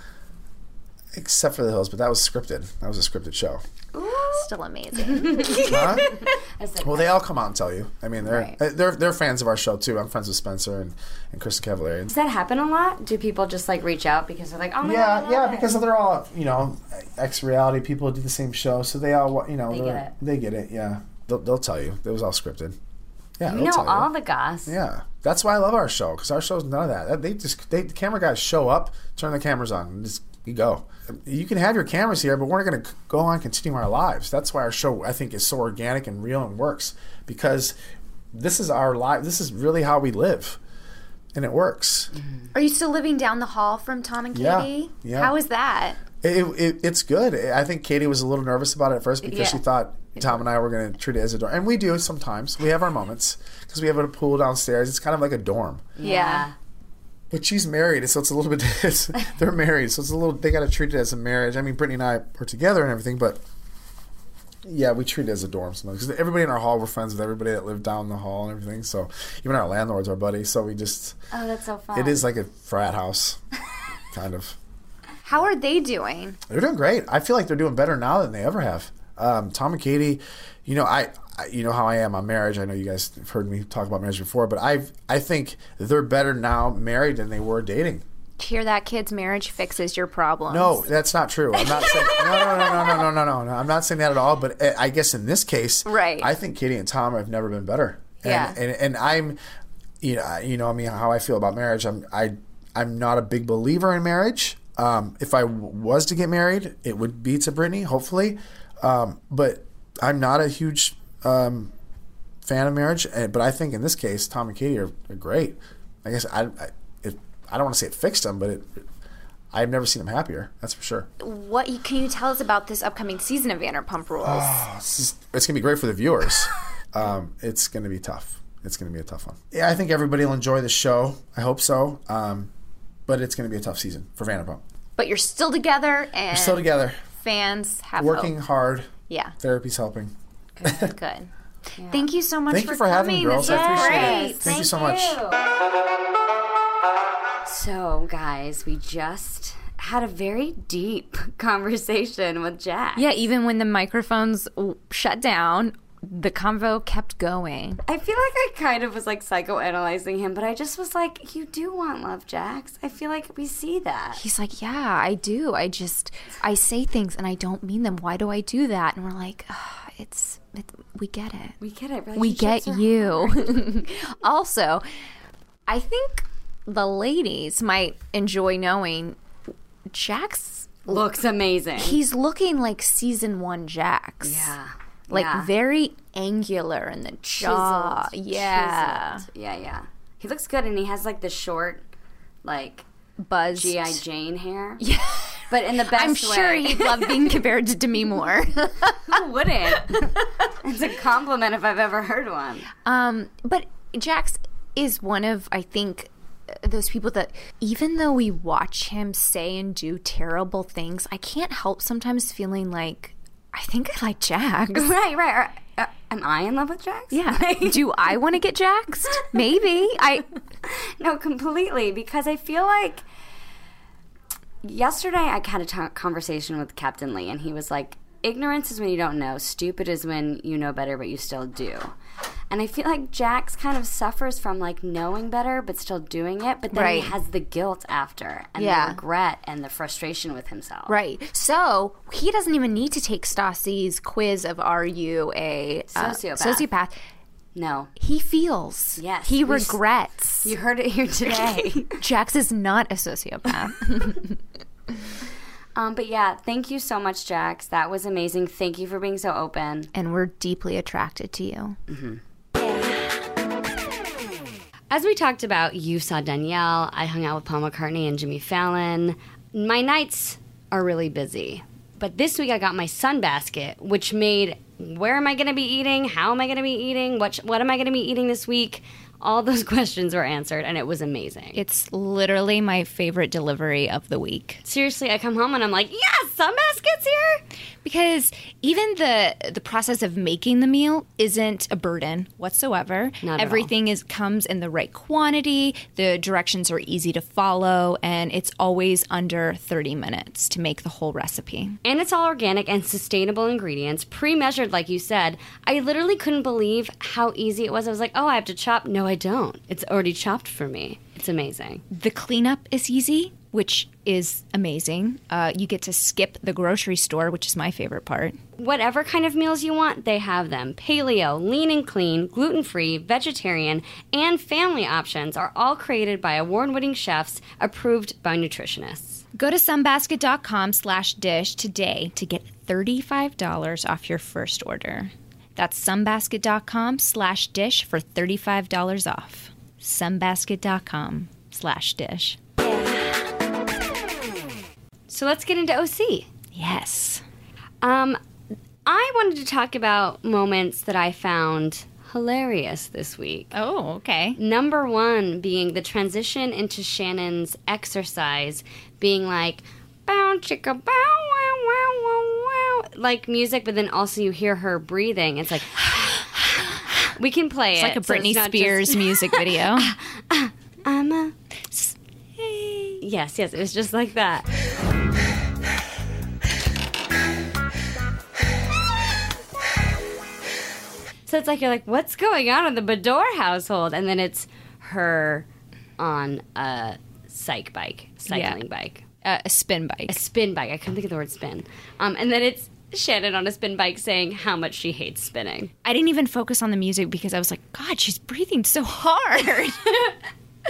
Except for The Hills, but that was scripted. That was a scripted show. Still amazing. Huh? I said, Well, they all come out and tell you. I mean, they're Right. uh, they're they're fans of our show too. I'm friends with Spencer and, and Kristen Cavallari. does that happen a lot? Do people just like reach out because they're like, oh my god, I Yeah, love yeah, it. because they're all you know ex-reality people who do the same show, so they all you know They get they're- it. They get it. Yeah, they'll, they'll tell you. It was all scripted. Yeah, you they'll know tell all you. the goss. Yeah, that's why I love our show, because our show's none of that. They just they, the camera guys show up, turn the cameras on, and just you go. You can have your cameras here, but we're going to go on continuing our lives. That's why our show, I think, is so organic and real and works, because this is our life. This is really how we live, and it works. Are you still living down the hall from Tom and Yeah, Katie? yeah. How is that? It, it, it's good. I think Katie was a little nervous about it at first because Yeah. she thought Tom and I were going to treat it as a dorm. And we do sometimes. We have our moments because we have a pool downstairs. It's kind of like a dorm. Yeah. But she's married, so it's a little bit. It's, they're married, so it's a little. They got to treat it as a marriage. I mean, Brittany and I are together and everything, but yeah, we treat it as a dorm sometimes. Because everybody in our hall, we're friends with everybody that lived down the hall and everything. So even our landlords are buddies. So we just. Oh, that's so fun. It is like a frat house, kind of. How are they doing? They're doing great. I feel like they're doing better now than they ever have. Um, Tom and Katie, you know, I, I, you know how I am on marriage. I know you guys have heard me talk about marriage before, but I, I think they're better now married than they were dating. Hear that, kids? Marriage fixes your problems. No, that's not true. I'm not saying no, no, no, no, no, no, no, no, no. I'm not saying that at all. But I guess in this case, Right. I think Katie and Tom have never been better. And, Yeah. and and I'm, you know, you know, I mean, how I feel about marriage. I'm I. I'm not a big believer in marriage. Um, if I w- was to get married, it would be to Brittany, hopefully. Um, but I'm not a huge um, fan of marriage. And, but I think in this case, Tom and Katie are, are great. I guess I, I, it, I don't want to say it fixed them, but it, I've never seen them happier. That's for sure. What can you tell us about this upcoming season of Vanderpump Rules? Oh, it's, just, it's going to be great for the viewers. um, it's going to be tough. It's going to be a tough one. Yeah, I think everybody will enjoy the show. I hope so. Um, but it's going to be a tough season for Vanderpump. But you're still together, and We're still together. Fans have Working hope. hard. Yeah. Therapy's helping. Good. Good. Yeah. Thank you so much Thank for you for having coming. me, girls. This I was appreciate great. it. Thank you so much. So, guys, we just had a very deep conversation with Jack. Yeah, even when the microphones w- shut down, the convo kept going. I feel like I kind of was like psychoanalyzing him, but I just was like, you do want love, Jax. I feel like we see that. He's like, yeah, I do. I just, I say things and I don't mean them. Why do I do that? And we're like, oh, it's, it's, we get it. We get it. We get Relationships are you. hard. Also, I think the ladies might enjoy knowing Jax. Looks amazing. He's looking like season one Jax. yeah. Like yeah. very angular in the jaw. Chiseled. Yeah. Chiseled. Yeah, yeah. He looks good, and he has like the short, like Buzzed. G I. Jane hair. Yeah. But in the best I'm way. sure he'd love being compared to Demi Moore. Who wouldn't? It's a compliment if I've ever heard one. um, but Jax is one of, I think, those people that even though we watch him say and do terrible things, I can't help sometimes feeling like, I think I like Jax. Right, right. Uh, am I in love with Jax? Yeah. Do I want to get Jaxed? Maybe. I No, completely. Because I feel like yesterday I had a t- conversation with Captain Lee, and he was like, ignorance is when you don't know. Stupid is when you know better, but you still do. And I feel like Jax kind of suffers from like knowing better, but still doing it. But then Right. he has the guilt after, and Yeah. the regret, and the frustration with himself. Right. So he doesn't even need to take Stassi's quiz of are you a uh, Sociopath. sociopath. No. He feels. Yes. He We s- regrets. You heard it here today. Jax is not a sociopath. um, but yeah, thank you so much, Jax. That was amazing. Thank you for being so open. And we're deeply attracted to you. As we talked about, you saw Danielle. I hung out with Paul McCartney and Jimmy Fallon. My nights are really busy. But this week I got my Sunbasket, which made where am I going to be eating? How am I going to be eating? What, what am I going to be eating this week? All those questions were answered, and it was amazing. It's literally my favorite delivery of the week. Seriously, I come home and I'm like, yes, Sunbasket's here! Because even the the process of making the meal isn't a burden whatsoever. Not at Everything is comes in the right quantity. The directions are easy to follow, and it's always under thirty minutes to make the whole recipe. And it's all organic and sustainable ingredients, pre-measured like you said. I literally couldn't believe how easy it was. I was like, oh, I have to chop. No, I don't. It's already chopped for me. It's amazing. The cleanup is easy, which is amazing. Uh, you get to skip the grocery store, which is my favorite part. Whatever kind of meals you want, they have them. Paleo, lean and clean, gluten-free, vegetarian, and family options are all created by award-winning chefs approved by nutritionists. Go to sunbasket.com slash dish today to get thirty-five dollars off your first order. That's sunbasket.com slash dish for thirty-five dollars off. Sunbasket.com slash dish. So let's get into O C. Yes. Um, I wanted to talk about moments that I found hilarious this week. Oh, okay. Number one being the transition into Shannon's exercise being like, bow, chicka, bow, wow, wow, wow, wow, like music, but then also you hear her breathing. It's like, we can play It's it. like a so Britney it's not Spears just, music video. I'm a... Yes, yes, it was just like that. So it's like, you're like, what's going on in the Bador household? And then it's her on a psych bike, cycling Yeah. bike. Uh, a spin bike. A spin bike. I couldn't think of the word spin. Um, and then it's Shannon on a spin bike saying how much she hates spinning. I didn't even focus on the music because I was like, God, she's breathing so hard.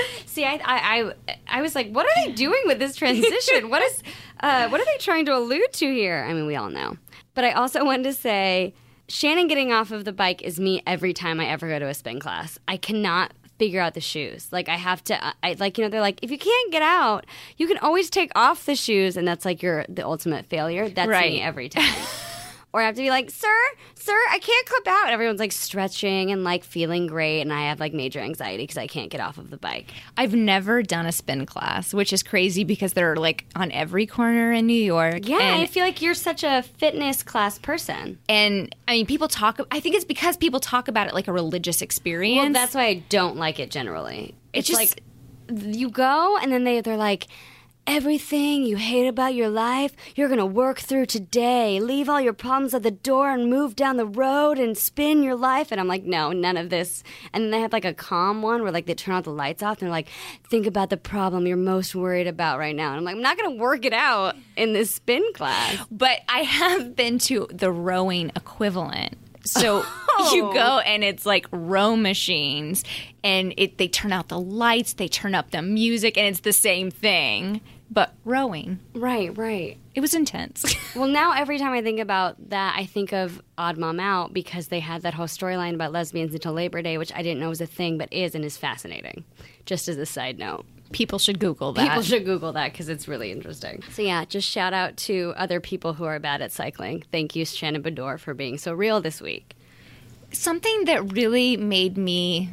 See, I, I, I, I was like, what are they doing with this transition? What is, uh, what are they trying to allude to here? I mean, we all know. But I also wanted to say, Shannon getting off of the bike is me every time I ever go to a spin class. I cannot figure out the shoes. Like, I have to, I like, you know, they're like, if you can't get out, you can always take off the shoes, and that's like your the ultimate failure. That's Right. me every time. Or I have to be like, sir, sir, I can't clip out. Everyone's like stretching and like feeling great, and I have like major anxiety because I can't get off of the bike. I've never done a spin class, which is crazy because they're like on every corner in New York. Yeah, and, I feel like you're such a fitness class person. and I mean, people talk. I think it's because people talk about it like a religious experience. Well, that's why I don't like it generally. It's just- like you go, and then they they're like, everything you hate about your life, you're going to work through today. Leave all your problems at the door and move down the road and spin your life. And I'm like, no, none of this. And then they have like a calm one where like they turn out the lights off and they're like, think about the problem you're most worried about right now. And I'm like, I'm not going to work it out in this spin class. But I have been to the rowing equivalent. So Oh. you go and it's like row machines, and it they turn out the lights, they turn up the music, and it's the same thing, but rowing. Right, right. It was intense. Well, now every time I think about that, I think of Odd Mom Out because they had that whole storyline about lesbians until Labor Day, which I didn't know was a thing, but is and is fascinating. Just as a side note. People should Google that. People should Google that because it's really interesting. So yeah, just shout out to other people who are bad at cycling. Thank you, Shannon Bedore, for being so real this week. Something that really made me,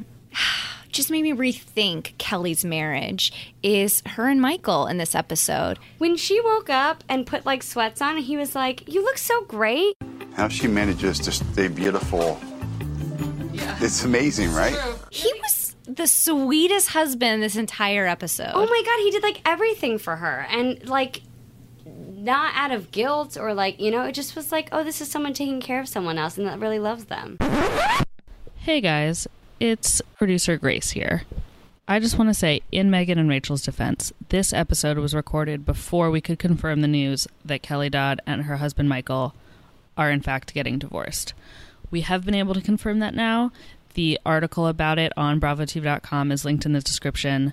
just made me rethink Kelly's marriage is her and Michael in this episode. When she woke up and put like sweats on, he was like, "You look so great." How she manages to stay beautiful. Yeah. It's amazing, right? He was the sweetest husband this entire episode. Oh my God, he did like everything for her. And like, not out of guilt or like, you know, it just was like, oh, this is someone taking care of someone else and that really loves them. Hey guys, it's producer Grace here. I just want to say, in Megan and Rachel's defense, this episode was recorded before we could confirm the news that Kelly Dodd and her husband Michael are in fact getting divorced. We have been able to confirm that now. The article about it on bravo t v dot com is linked in the description.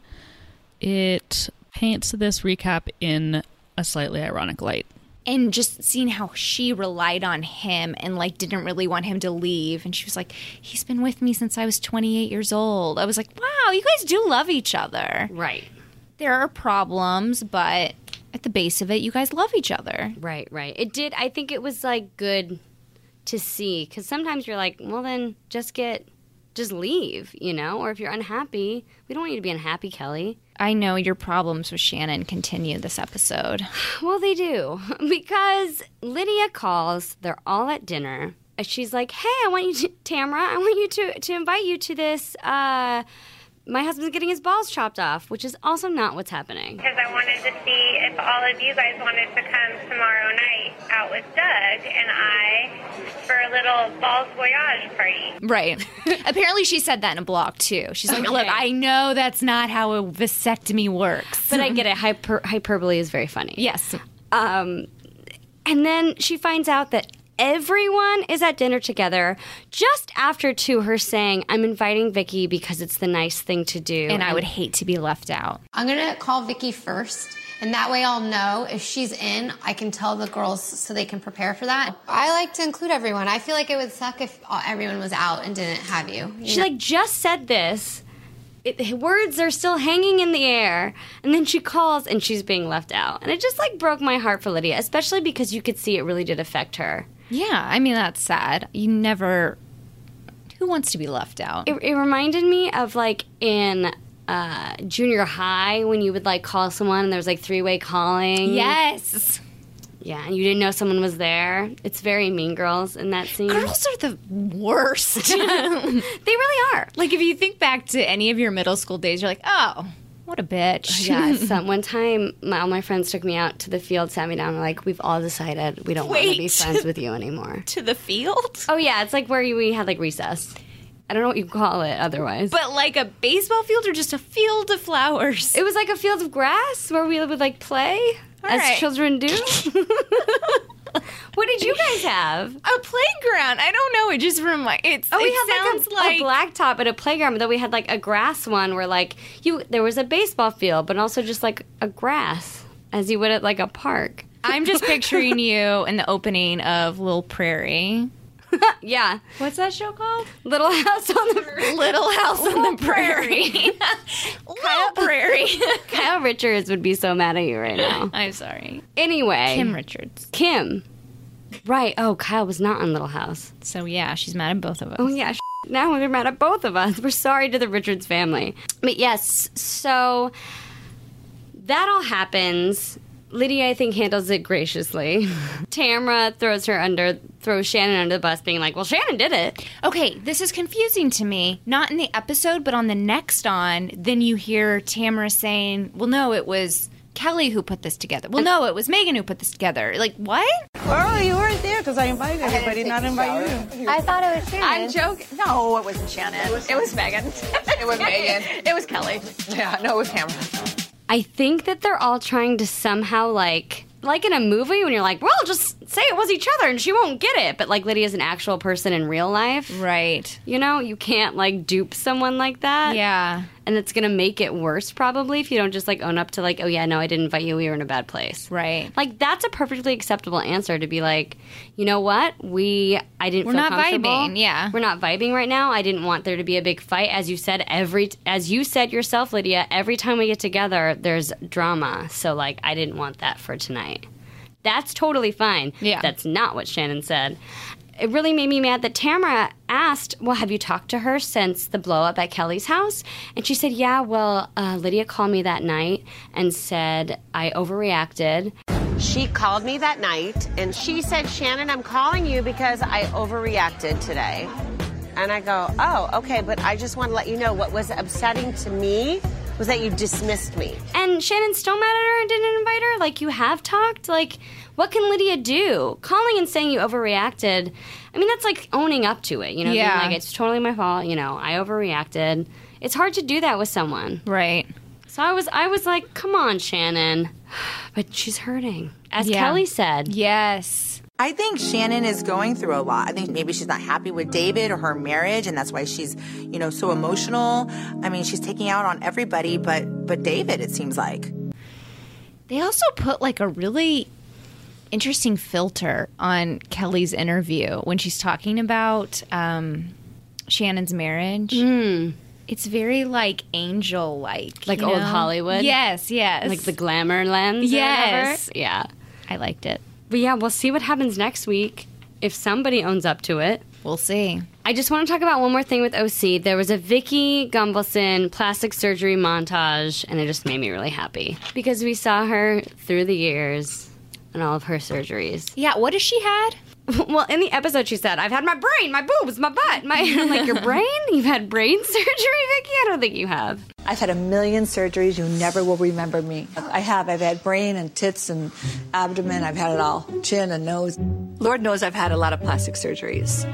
It paints this recap in a slightly ironic light. And just seeing how she relied on him and like didn't really want him to leave. And she was like, he's been with me since I was twenty-eight years old. I was like, wow, you guys do love each other. Right. There are problems, but at the base of it, you guys love each other. Right, right. It did. I think it was like good to see because sometimes you're like, well, then just get, just leave, you know? Or if you're unhappy, we don't want you to be unhappy, Kelly. I know your problems with Shannon continue this episode. Well, they do because Lydia calls. They're all at dinner. And she's like, hey, I want you to, Tamara, I want you to, to invite you to this, uh, my husband's getting his balls chopped off, which is also not what's happening. Because I wanted to see if all of you guys wanted to come tomorrow night out with Doug and I for a little balls voyage party. Right. Apparently she said that in a blog, too. She's like, Okay. look, I know that's not how a vasectomy works. But I get it. Hyper, hyperbole is very funny. Yes. Um, and then she finds out that everyone is at dinner together just after to her saying, I'm inviting Vicky because it's the nice thing to do. And I would hate to be left out. I'm going to call Vicky first, and that way I'll know if she's in. I can tell the girls so they can prepare for that. I like to include everyone. I feel like it would suck if everyone was out and didn't have you. you She know? like just said this. It, words are still hanging in the air, and then she calls and she's being left out. And it just like broke my heart for Lydia, especially because you could see it really did affect her. Yeah, I mean, that's sad. You never... Who wants to be left out? It, it reminded me of like in uh, junior high when you would like call someone and there was like three-way calling. Yes. Yeah, and you didn't know someone was there. It's very Mean Girls in that scene. Girls are the worst. They really are. Like, if you think back to any of your middle school days, you're like, oh, what a bitch. Yeah, some, one time my, all my friends took me out to the field, sat me down, and were like, we've all decided we don't want to be Wait. friends with you anymore. To the field? Oh, yeah, it's like where you, we had like recess. I don't know what you call it otherwise. But like a baseball field or just a field of flowers? It was like a field of grass where we would like play All as right. children do. What did you guys have? A playground. I don't know. It just reminds. It's. Oh, we it had sounds like a, a blacktop at a playground, but then we had like a grass one where like you there was a baseball field, but also just like a grass as you would at like a park. I'm just picturing you in the opening of Little Prairie. Yeah. What's that show called? Little House on the Little House on the Prairie. Little Prairie. Kyle Richards would be so mad at you right now. I'm sorry. Anyway. Kim Richards. Kim. Right. Oh, Kyle was not on Little House. So, yeah, she's mad at both of us. Oh, yeah. Now we're mad at both of us. We're sorry to the Richards family. But yes, so that all happens. Lydia, I think, handles it graciously. Tamra throws her under, throws Shannon under the bus, being like, well, Shannon did it. Okay, this is confusing to me. Not in the episode, but on the next on, then you hear Tamra saying, well, no, it was Kelly who put this together. Well, no, it was Megan who put this together. Like, what? Oh, you weren't there because I invited everybody, not invite you. I thought it was Shannon. I'm joking. No, it wasn't Shannon. It was, it was Megan. It was Megan. It was Kelly. Yeah, no, it was Tamra. I think that they're all trying to somehow, like, like in a movie when you're like, well, just say it was each other and she won't get it. But, like, Lydia's an actual person in real life. Right. You know, you can't, like, dupe someone like that. Yeah. And it's going to make it worse, probably, if you don't just, like, own up to, like, oh, yeah, no, I didn't invite you. We were in a bad place. Right. Like, that's a perfectly acceptable answer to be like, you know what? We, I didn't We're feel not comfortable. vibing, yeah. We're not vibing right now. I didn't want there to be a big fight. As you said, every, as you said yourself, Lydia, every time we get together, there's drama. So, like, I didn't want that for tonight. That's totally fine. Yeah. That's not what Shannon said. It really made me mad that Tamra asked, well, have you talked to her since the blow-up at Kelly's house? And she said, yeah, well, uh, Lydia called me that night and said I overreacted. She called me that night, and she said, Shannon, I'm calling you because I overreacted today. And I go, oh, okay, but I just want to let you know what was upsetting to me was that you dismissed me. And Shannon's still mad at her and didn't invite her? Like, you have talked? Like, what can Lydia do? Calling and saying you overreacted, I mean, that's like owning up to it, you know? Yeah. Being like, it's totally my fault, you know, I overreacted. It's hard to do that with someone. Right. So I was I was like, come on, Shannon. But she's hurting. As Yeah. Kelly said. Yes. I think Shannon is going through a lot. I think maybe she's not happy with David or her marriage, and that's why she's, you know, so emotional. I mean, she's taking out on everybody, but but David, it seems like. They also put like a really interesting filter on Kelly's interview when she's talking about um, Shannon's marriage. Mm. It's very like angel-like, Like you old know? Hollywood? Yes, yes. Like the glamour lens or Yes. whatever. Yeah. I liked it. But yeah, we'll see what happens next week. If somebody owns up to it. We'll see. I just want to talk about one more thing with O C. There was a Vicky Gumbelson plastic surgery montage, and it just made me really happy. Because we saw her through the years and all of her surgeries. Yeah, what has she had? Well, in the episode she said, I've had my brain, my boobs, my butt. My, I'm like, your brain? You've had brain surgery, Vicky? I don't think you have. I've had a million surgeries. You never will remember me. I have. I've had brain and tits and abdomen. I've had it all. Chin and nose. Lord knows I've had a lot of plastic surgeries.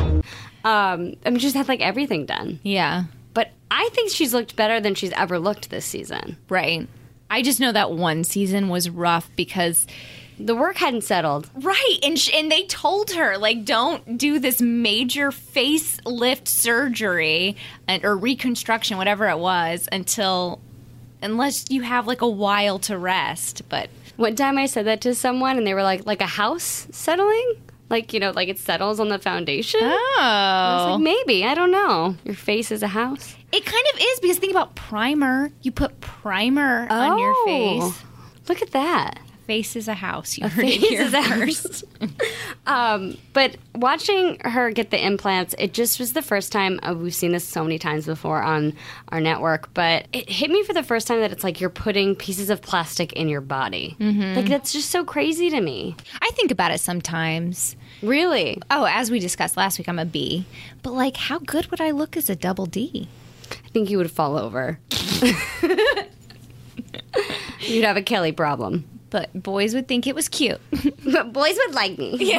Um, I mean, she's had like everything done. Yeah. But I think she's looked better than she's ever looked this season. Right. I just know that one season was rough because the work hadn't settled. Right. And sh- and they told her, like, don't do this major facelift surgery and, or reconstruction, whatever it was, until, unless you have, like, a while to rest. But one time I said that to someone, and they were like, like a house settling? Like, you know, like it settles on the foundation? Oh. I was like, maybe. I don't know. Your face is a house? It kind of is, because think about primer. You put primer oh, on your face. Look at that. Face is a house. You a heard face it here is a first. um, but watching her get the implants, it just was the first time, uh, we've seen this so many times before on our network, but it hit me for the first time that it's like you're putting pieces of plastic in your body. Mm-hmm. Like, that's just so crazy to me. I think about it sometimes. Really? Oh, as we discussed last week, I'm a B. But, like, how good would I look as a double D? I think you would fall over. You'd have a Kelly problem. But boys would think it was cute. But boys would like me. Yeah.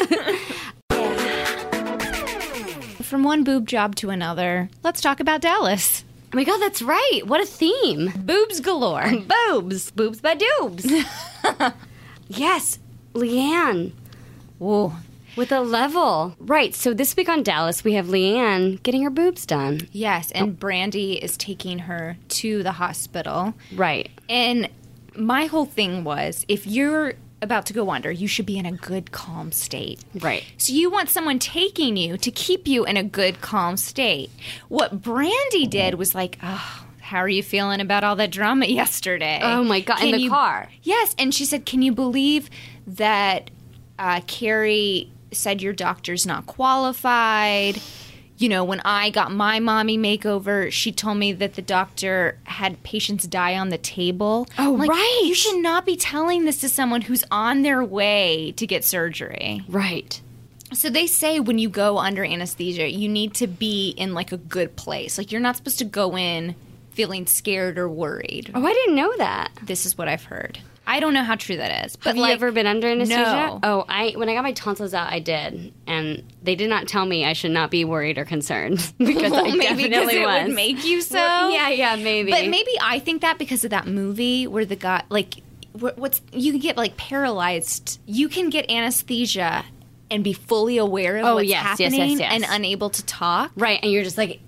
From one boob job to another, let's talk about Dallas. Oh my God, that's right. What a theme. Boobs galore. Boobs. Boobs by doobs. Yes. Leanne. Whoa. With a level. Right. So this week on Dallas, we have Leanne getting her boobs done. Yes, and oh. Brandy is taking her to the hospital. Right. And my whole thing was, if you're about to go under, you should be in a good, calm state. Right. So you want someone taking you to keep you in a good, calm state. What Brandy did was like, oh, how are you feeling about all that drama yesterday? Oh, my God, Can in the you, car. Yes, and she said, can you believe that uh, Carrie said your doctor's not qualified? You know, when I got my mommy makeover, she told me that the doctor had patients die on the table. Oh, like, right. You should not be telling this to someone who's on their way to get surgery. Right. So they say when you go under anesthesia, you need to be in, like, a good place. Like, you're not supposed to go in feeling scared or worried. Oh, I didn't know that. This is what I've heard. I don't know how true that is. But Have like, you ever been under anesthesia? No. Oh, I when I got my tonsils out, I did, and they did not tell me I should not be worried or concerned because well, I maybe definitely it was. would make you so. Well, yeah, yeah, maybe. But maybe I think that because of that movie where the guy, like, what's you can get like paralyzed. You can get anesthesia and be fully aware of oh, what's yes, happening yes, yes, yes. and unable to talk. Right, and you're just like.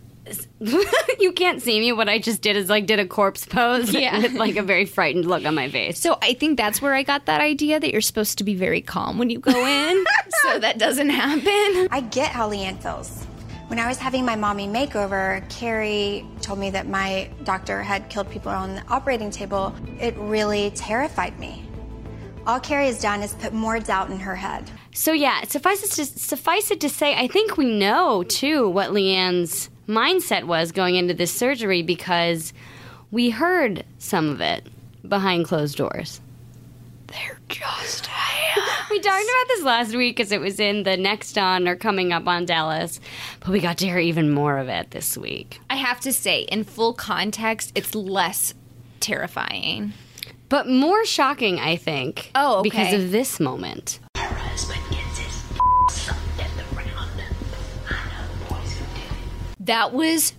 You can't see me. What I just did is like did a corpse pose yeah. with like a very frightened look on my face. So I think that's where I got that idea that you're supposed to be very calm when you go in so that doesn't happen. I get how Leanne feels. When I was having my mommy makeover, Carrie told me that my doctor had killed people on the operating table. It really terrified me. All Carrie has done is put more doubt in her head. So yeah, suffice it to, suffice it to say, I think we know too what Leanne's mindset was going into this surgery because we heard some of it behind closed doors. They're just We talked about this last week because it was in the next on or coming up on Dallas, but we got to hear even more of it this week. I have to say, in full context, it's less terrifying. But more shocking, I think. Oh, okay. Because of this moment. Her husband gets his sucked at the round. I know boys who do it. That was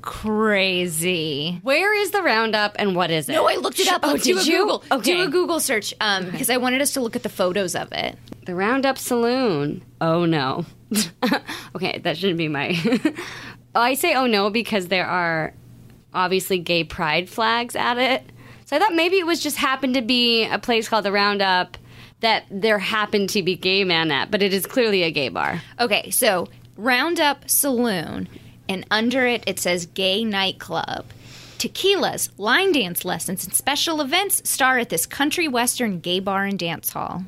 crazy. Where is the roundup and what is it? No, I looked it up. Oh, do did a you? Google. Okay. Do a Google search um, Okay. because I wanted us to look at the photos of it. The Roundup Saloon. Oh, no. Okay, that shouldn't be my... I say oh, no because there are obviously gay pride flags at it. So I thought maybe it was just happened to be a place called the Roundup that there happened to be gay men at, but it is clearly a gay bar. Okay, so Roundup Saloon, and under it it says gay nightclub. Tequilas, line dance lessons, and special events start at this country western gay bar and dance hall.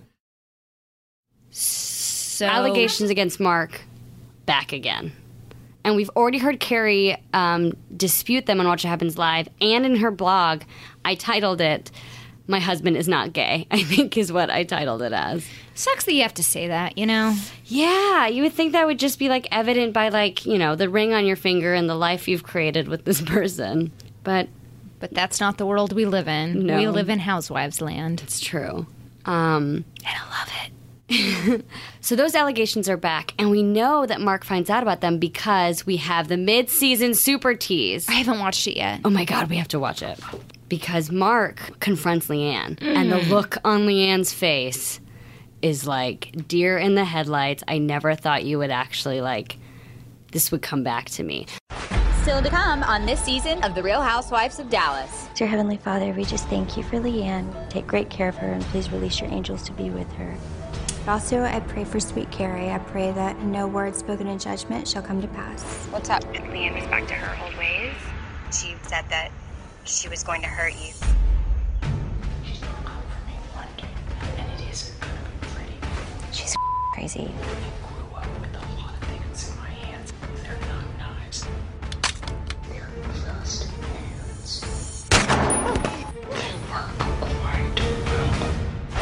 So Allegations against Mark back again. And we've already heard Carrie um, dispute them on Watch What Happens Live. And in her blog, I titled it, My Husband is Not Gay, I think is what I titled it as. Sucks that you have to say that, you know? Yeah, you would think that would just be, like, evident by, like, you know, the ring on your finger and the life you've created with this person. But but that's not the world we live in. No. We live in housewives land. It's true. Um, and I love it. So those allegations are back, and we know that Mark finds out about them because we have the mid-season super tease. I haven't watched it yet. Oh my God, we have to watch it. Because Mark confronts Leanne, mm. and the look on Leanne's face is like, deer in the headlights. I never thought you would actually, like, this would come back to me. Still to come on this season of The Real Housewives of Dallas. Dear Heavenly Father, we just thank you for Leanne. Take great care of her, and please release your angels to be with her. But also, I pray for sweet Carrie. I pray that no word spoken in judgment shall come to pass. What's up? Leanne was back to her old ways. She said that she was going to hurt you. She's gonna come for me one day, and it isn't gonna be pretty. She's crazy. I grew up with a lot of things in my hands. They're not knives. They're just hands. They work quite well.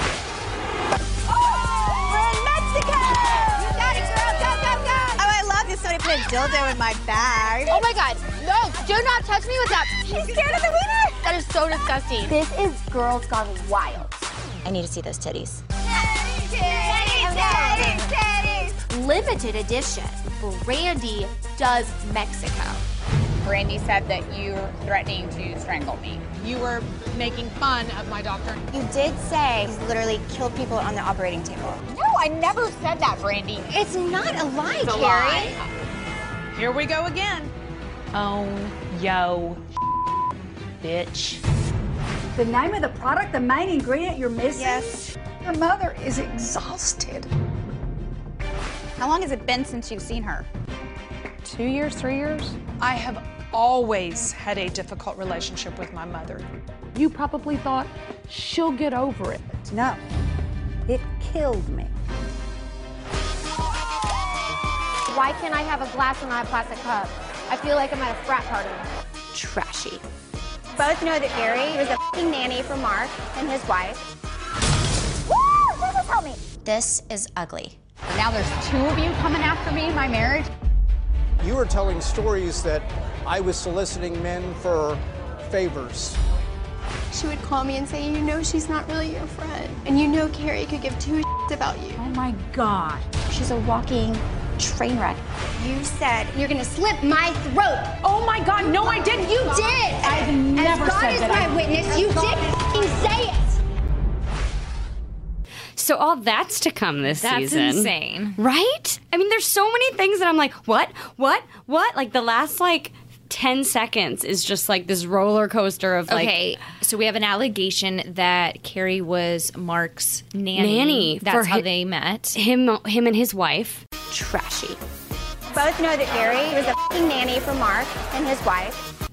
Put a dildo in my bag. Oh my God, no, do not touch me with that. She's scared of the wiener. That is so disgusting. This is Girls Gone Wild. I need to see those titties. Titties, titties, titties. Limited edition, Brandy does Mexico. Brandy said that you were threatening to strangle me. You were making fun of my doctor. You did say he's literally killed people on the operating table. No, I never said that, Brandy. It's not a lie, It's a Carrie. lie. Here we go again. Oh, yo, bitch. The name of the product, the main ingredient you're missing? Yes. The mother is exhausted. How long has it been since you've seen her? Two years, three years? I have always had a difficult relationship with my mother. You probably thought she'll get over it. No, it killed me. Why can't I have a glass and not a plastic cup? I feel like I'm at a frat party. Trashy. Both know that Gary was a f***ing nanny for Mark and his wife. Woo! Jesus help me! This is ugly. Now there's two of you coming after me in my marriage. You were telling stories that I was soliciting men for favors. She would call me and say, you know she's not really your friend. And you know Carrie could give two shits about you. Oh my God. She's a walking train wreck. You said you're gonna slip my throat. Oh my God, no I didn't. You did. I've never As God said is that. my I- witness, you did f***ing say it. So all that's to come this That's season. insane. Right? I mean, there's so many things that I'm like, what? What? What? Like the last like ten seconds is just like this roller coaster of like Okay, so we have an allegation that Carrie was Mark's nanny. nanny. That's for how hi- they met. Him him and his wife. Trashy. Both know that Gary was a f***ing nanny for Mark and his wife.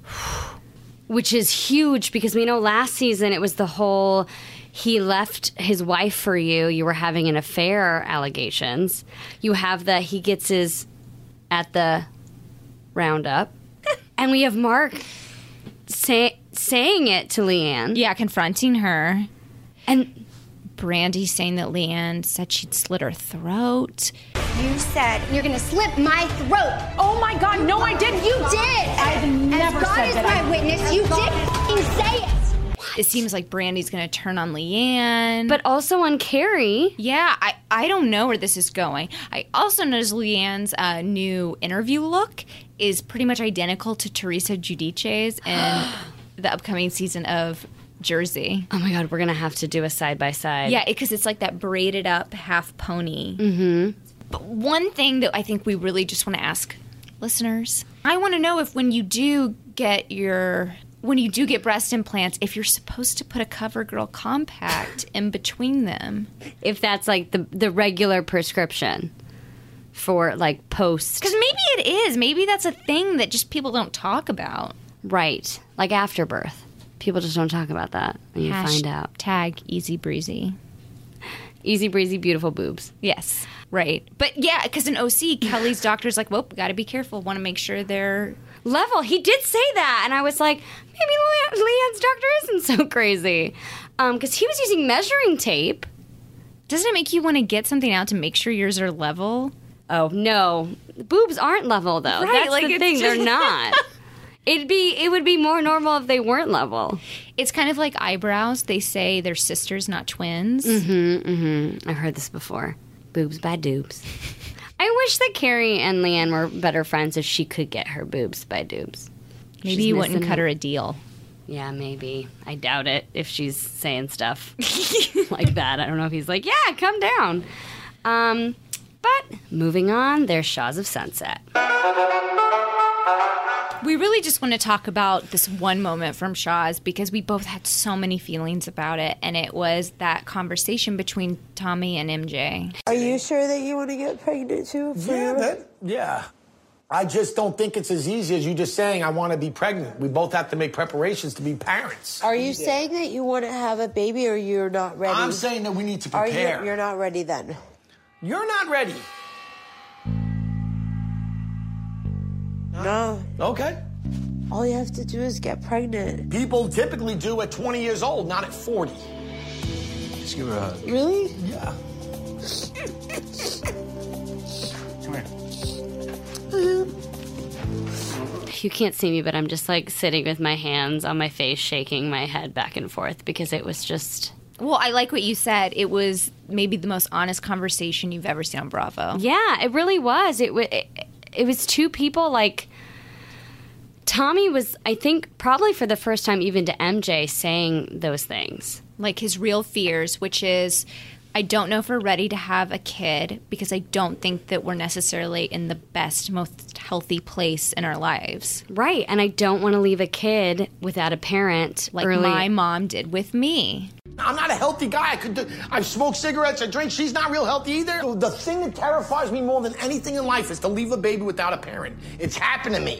Which is huge because we know last season it was the whole he left his wife for you, you were having an affair allegations. You have the he gets his at the roundup. And we have Mark say, saying it to Leanne. Yeah, confronting her. And Brandy saying that Leanne said she'd slit her throat. You said you're gonna slip my throat. Oh my God, no I didn't. You did. I've never As God said is that. my I- witness, you did f***ing say it. It seems like Brandy's going to turn on Leanne. But also on Carrie. Yeah, I, I don't know where this is going. I also noticed Leanne's uh, new interview look is pretty much identical to Teresa Giudice's in the upcoming season of Jersey. Oh my God, we're going to have to do a side by side. Yeah, because it's like that braided up half pony. Mm-hmm. But one thing that I think we really just want to ask listeners, I want to know if when you do get your... when you do get breast implants, if you're supposed to put a CoverGirl compact in between them. If that's like the the regular prescription for like post. Because maybe it is. Maybe that's a thing that just people don't talk about. Right. Like after birth. People just don't talk about that. And you Hash- find out. Tag easy breezy. Easy breezy, beautiful boobs. Yes. Right. But yeah, because in O C, Kelly's doctor's like, well, got to be careful. Want to make sure they're... level. He did say that. And I was like, maybe Le- Leanne's doctor isn't so crazy. Because um, he was using measuring tape. Doesn't it make you want to get something out to make sure yours are level? Oh, no. Boobs aren't level, though. Right, That's like, the it's thing. just- They're not. It'd be it would be more normal if they weren't level. It's kind of like eyebrows. They say they're sisters, not twins. Mm-hmm, mm-hmm. I've heard this before. Boobs by doobs. I wish that Carrie and Leanne were better friends if she could get her boobs by doobs. Maybe She's you wouldn't missing cut it. her a deal. Yeah, maybe. I doubt it if she's saying stuff like that. I don't know if he's like, yeah, come down. Um, but moving on, there's Shaws of Sunset. We really just want to talk about this one moment from Shaw's because we both had so many feelings about it, and it was that conversation between Tommy and M J. Are you sure that you want to get pregnant too? For Yeah, your- that, yeah. I just don't think it's as easy as you just saying, I want to be pregnant. We both have to make preparations to be parents. Are you saying that you want to have a baby or you're not ready? I'm saying that we need to Are prepare. you, you're not ready then? You're not ready. No. Okay. All you have to do is get pregnant. People typically do at twenty years old, not at forty. Just give her a hug. Really? Yeah. Come here. You can't see me, but I'm just like sitting with my hands on my face, shaking my head back and forth because it was just... Well, I like what you said. It was maybe the most honest conversation you've ever seen on Bravo. Yeah, it really was. It, wa- it, it was two people like... Tommy was, I think, probably for the first time even to M J saying those things. Like his real fears, which is, I don't know if we're ready to have a kid because I don't think that we're necessarily in the best, most healthy place in our lives. Right, and I don't want to leave a kid without a parent. Like early. my mom did with me. I'm not a healthy guy. I could do, I've smoked cigarettes, I drink. She's not real healthy either. The thing that terrifies me more than anything in life is to leave a baby without a parent. It's happened to me.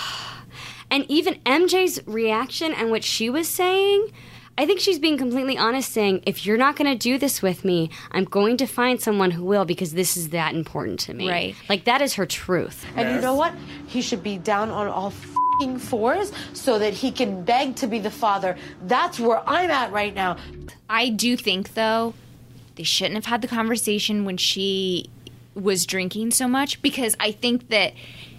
And even M J's reaction and what she was saying, I think she's being completely honest, saying, if you're not going to do this with me, I'm going to find someone who will because this is that important to me. Right. Like, that is her truth. And you know what? He should be down on all f***ing fours so that he can beg to be the father. That's where I'm at right now. I do think, though, they shouldn't have had the conversation when she was drinking so much because I think that,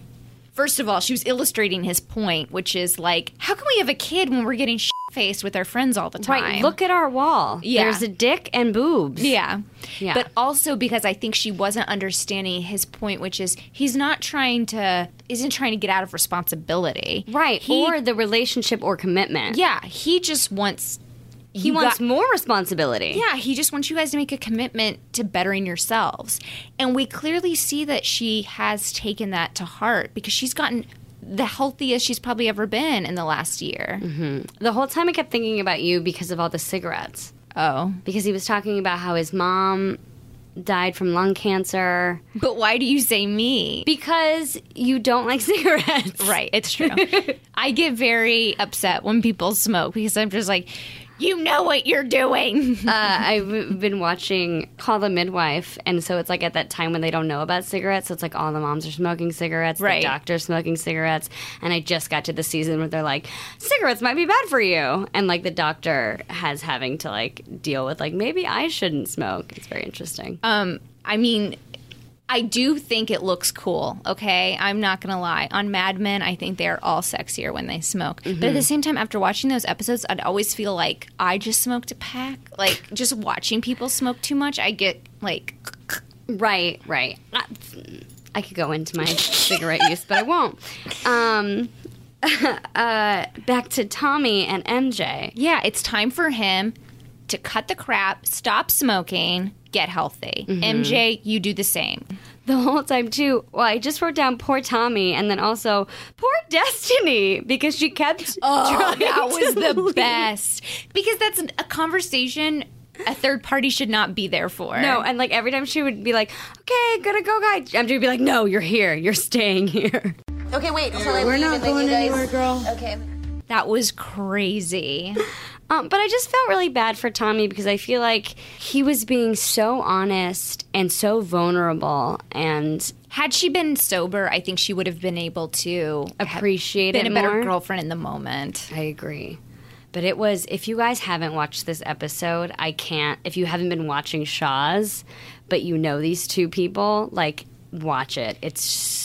first of all, she was illustrating his point, which is like, how can we have a kid when we're getting shit-faced with our friends all the time? Right, look at our wall. Yeah. There's a dick and boobs. Yeah. Yeah. But also because I think she wasn't understanding his point, which is he's not trying to, isn't trying to get out of responsibility. Right, He- or the relationship or commitment. Yeah, he just wants... He you wants got- more responsibility. Yeah, he just wants you guys to make a commitment to bettering yourselves. And we clearly see that she has taken that to heart because she's gotten the healthiest she's probably ever been in the last year. Mm-hmm. The whole time I kept thinking about you because of all the cigarettes. Oh. Because he was talking about how his mom died from lung cancer. But why do you say me? Because you don't like cigarettes. Right, it's true. I get very upset when people smoke because I'm just like, you know what you're doing. uh, I've been watching Call the Midwife, and so it's like at that time when they don't know about cigarettes, so it's like all the moms are smoking cigarettes, Right. the doctor's smoking cigarettes, and I just got to the season where they're like, cigarettes might be bad for you, and like the doctor has having to like deal with like, maybe I shouldn't smoke. It's very interesting. Um, I mean, I do think it looks cool, okay? I'm not going to lie. On Mad Men, I think they're all sexier when they smoke. Mm-hmm. But at the same time, after watching those episodes, I'd always feel like I just smoked a pack. Like, just watching people smoke too much, I get, like... Right, right. I, I could go into my cigarette use, but I won't. Um, uh, back to Tommy and M J. Yeah, it's time for him to cut the crap, stop smoking, get healthy. Mm-hmm. M J, you do the same. The whole time, too. Well, I just wrote down poor Tommy and then also poor Destiny because she kept Oh, trying that was to the leave. best. Because that's a conversation a third party should not be there for. No, and like every time she would be like, okay, gotta go, guys. M J would be like, no, you're here. You're staying here. Okay, wait until I We're leave not and then going you guys... anywhere, girl. Okay. That was crazy. Um, but I just felt really bad for Tommy because I feel like he was being so honest and so vulnerable. And had she been sober, I think she would have been able to appreciate been it a better more. girlfriend in the moment. I agree. But it was, if you guys haven't watched this episode, I can't, if you haven't been watching Shaw's, but you know these two people, like, watch it. It's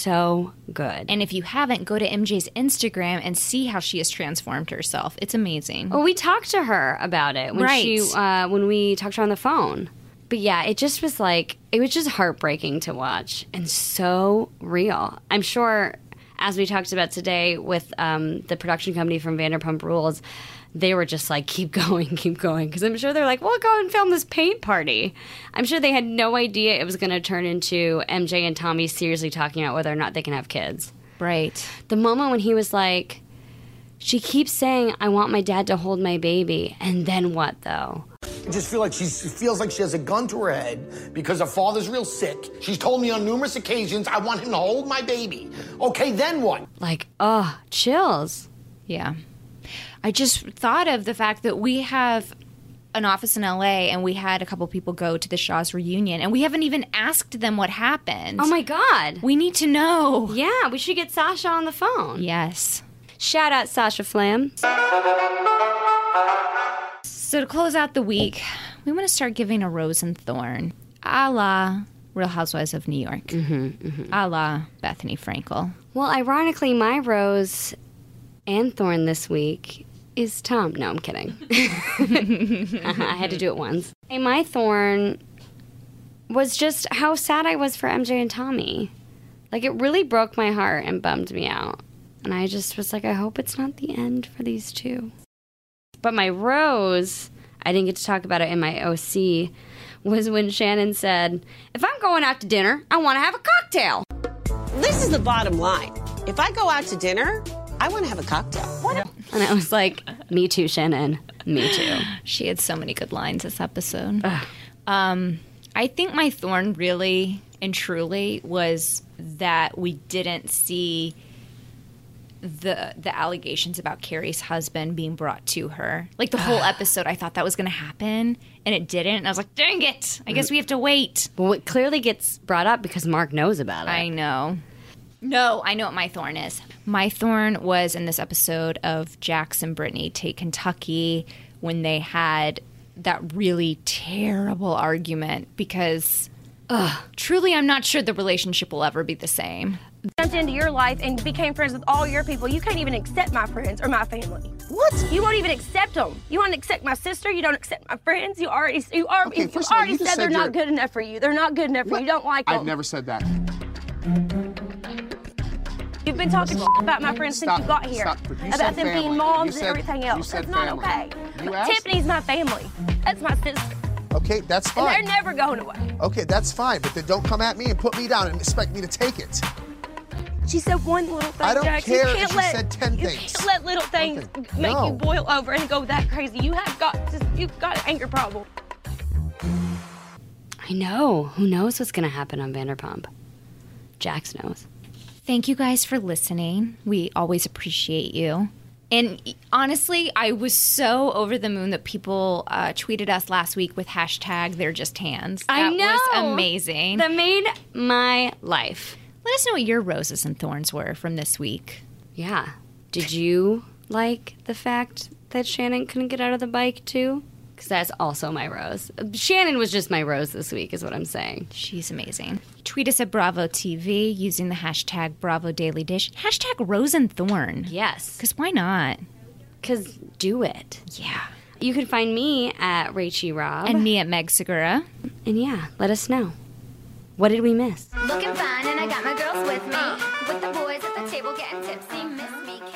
so good. And if you haven't, go to M J's Instagram and see how she has transformed herself. It's amazing. Well, we talked to her about it when Right. she uh, when we talked to her on the phone. But yeah, it just was like, it was just heartbreaking to watch and so real. I'm sure, as we talked about today with um, the production company from Vanderpump Rules, they were just like, keep going, keep going. Because I'm sure they're like, we'll go and film this paint party. I'm sure they had no idea it was going to turn into M J and Tommy seriously talking about whether or not they can have kids. Right. The moment when he was like, she keeps saying, I want my dad to hold my baby. And then what, though? I just feel like she feels like she has a gun to her head because her father's real sick. She's told me on numerous occasions, I want him to hold my baby. Okay, then what? Like, oh, chills. Yeah. I just thought of the fact that we have an office in L A and we had a couple people go to the Shaw's reunion and we haven't even asked them what happened. Oh, my God. We need to know. Yeah, we should get Sasha on the phone. Yes. Shout out Sasha Flam. So to close out the week, we want to start giving a rose and thorn, a la Real Housewives of New York, mm-hmm, mm-hmm. a la Bethany Frankel. Well, ironically, my rose and thorn this week is Tom. No, I'm kidding. I had to do it once. Hey, my thorn was just how sad I was for M J and Tommy. Like, it really broke my heart and bummed me out. And I just was like, I hope it's not the end for these two. But my rose, I didn't get to talk about it in my O C, was when Shannon said, if I'm going out to dinner, I want to have a cocktail. This is the bottom line. If I go out to dinner, I want to have a cocktail. What? And I was like, me too, Shannon. Me too. She had so many good lines this episode. Um, I think my thorn really and truly was that we didn't see the the allegations about Carrie's husband being brought to her. Like the whole episode, I thought that was going to happen, and it didn't. And I was like, dang it. I guess we have to wait. Well, it clearly gets brought up because Mark knows about it. I know. No, I know what my thorn is. My thorn was in this episode of Jax and Brittany Take Kentucky when they had that really terrible argument because, ugh, truly I'm not sure the relationship will ever be the same. Jumped into your life and became friends with all your people. You can't even accept my friends or my family. What? You won't even accept them. You won't accept my sister. You don't accept my friends. You already you are Okay, you first of all, already you just said they're said not you're- good enough for you. They're not good enough for you. You don't like them. I've never said that. You've been talking shit about my friends Stop. since you got here. Stop. You About said them family. being moms You said- and everything you else. said That's not family. okay. You asked? Tiffany's my family. That's my sister. Okay, that's And they're fine. never going away. Okay, that's fine, but then don't come at me and put me down and expect me to take it. She said one little thing, I don't Jax. care You if can't she let, said ten you things. can't let little things make No. you boil over and go that crazy. You have got just, you've got an anger problem. I know. Who knows what's going to happen on Vanderpump? Jax knows. Thank you guys for listening. We always appreciate you. And honestly, I was so over the moon that people uh, tweeted us last week with hashtag They're Just Hands. That I know. was amazing. That made my life. Let us know what your roses and thorns were from this week. Yeah. Did you like the fact that Shannon couldn't get out of the bike too? Because that's also my rose. Shannon was just my rose this week is what I'm saying. She's amazing. Tweet us at Bravo T V using the hashtag Bravo Daily Dish. Hashtag Rose and Thorn. Yes. Because why not? Because do it. Yeah. You can find me at Rachie Rob. And me at Meg Segura. And yeah, let us know. What did we miss? Looking fine, and I got my girls with me. With the boys at the table getting tipsy. Miss me.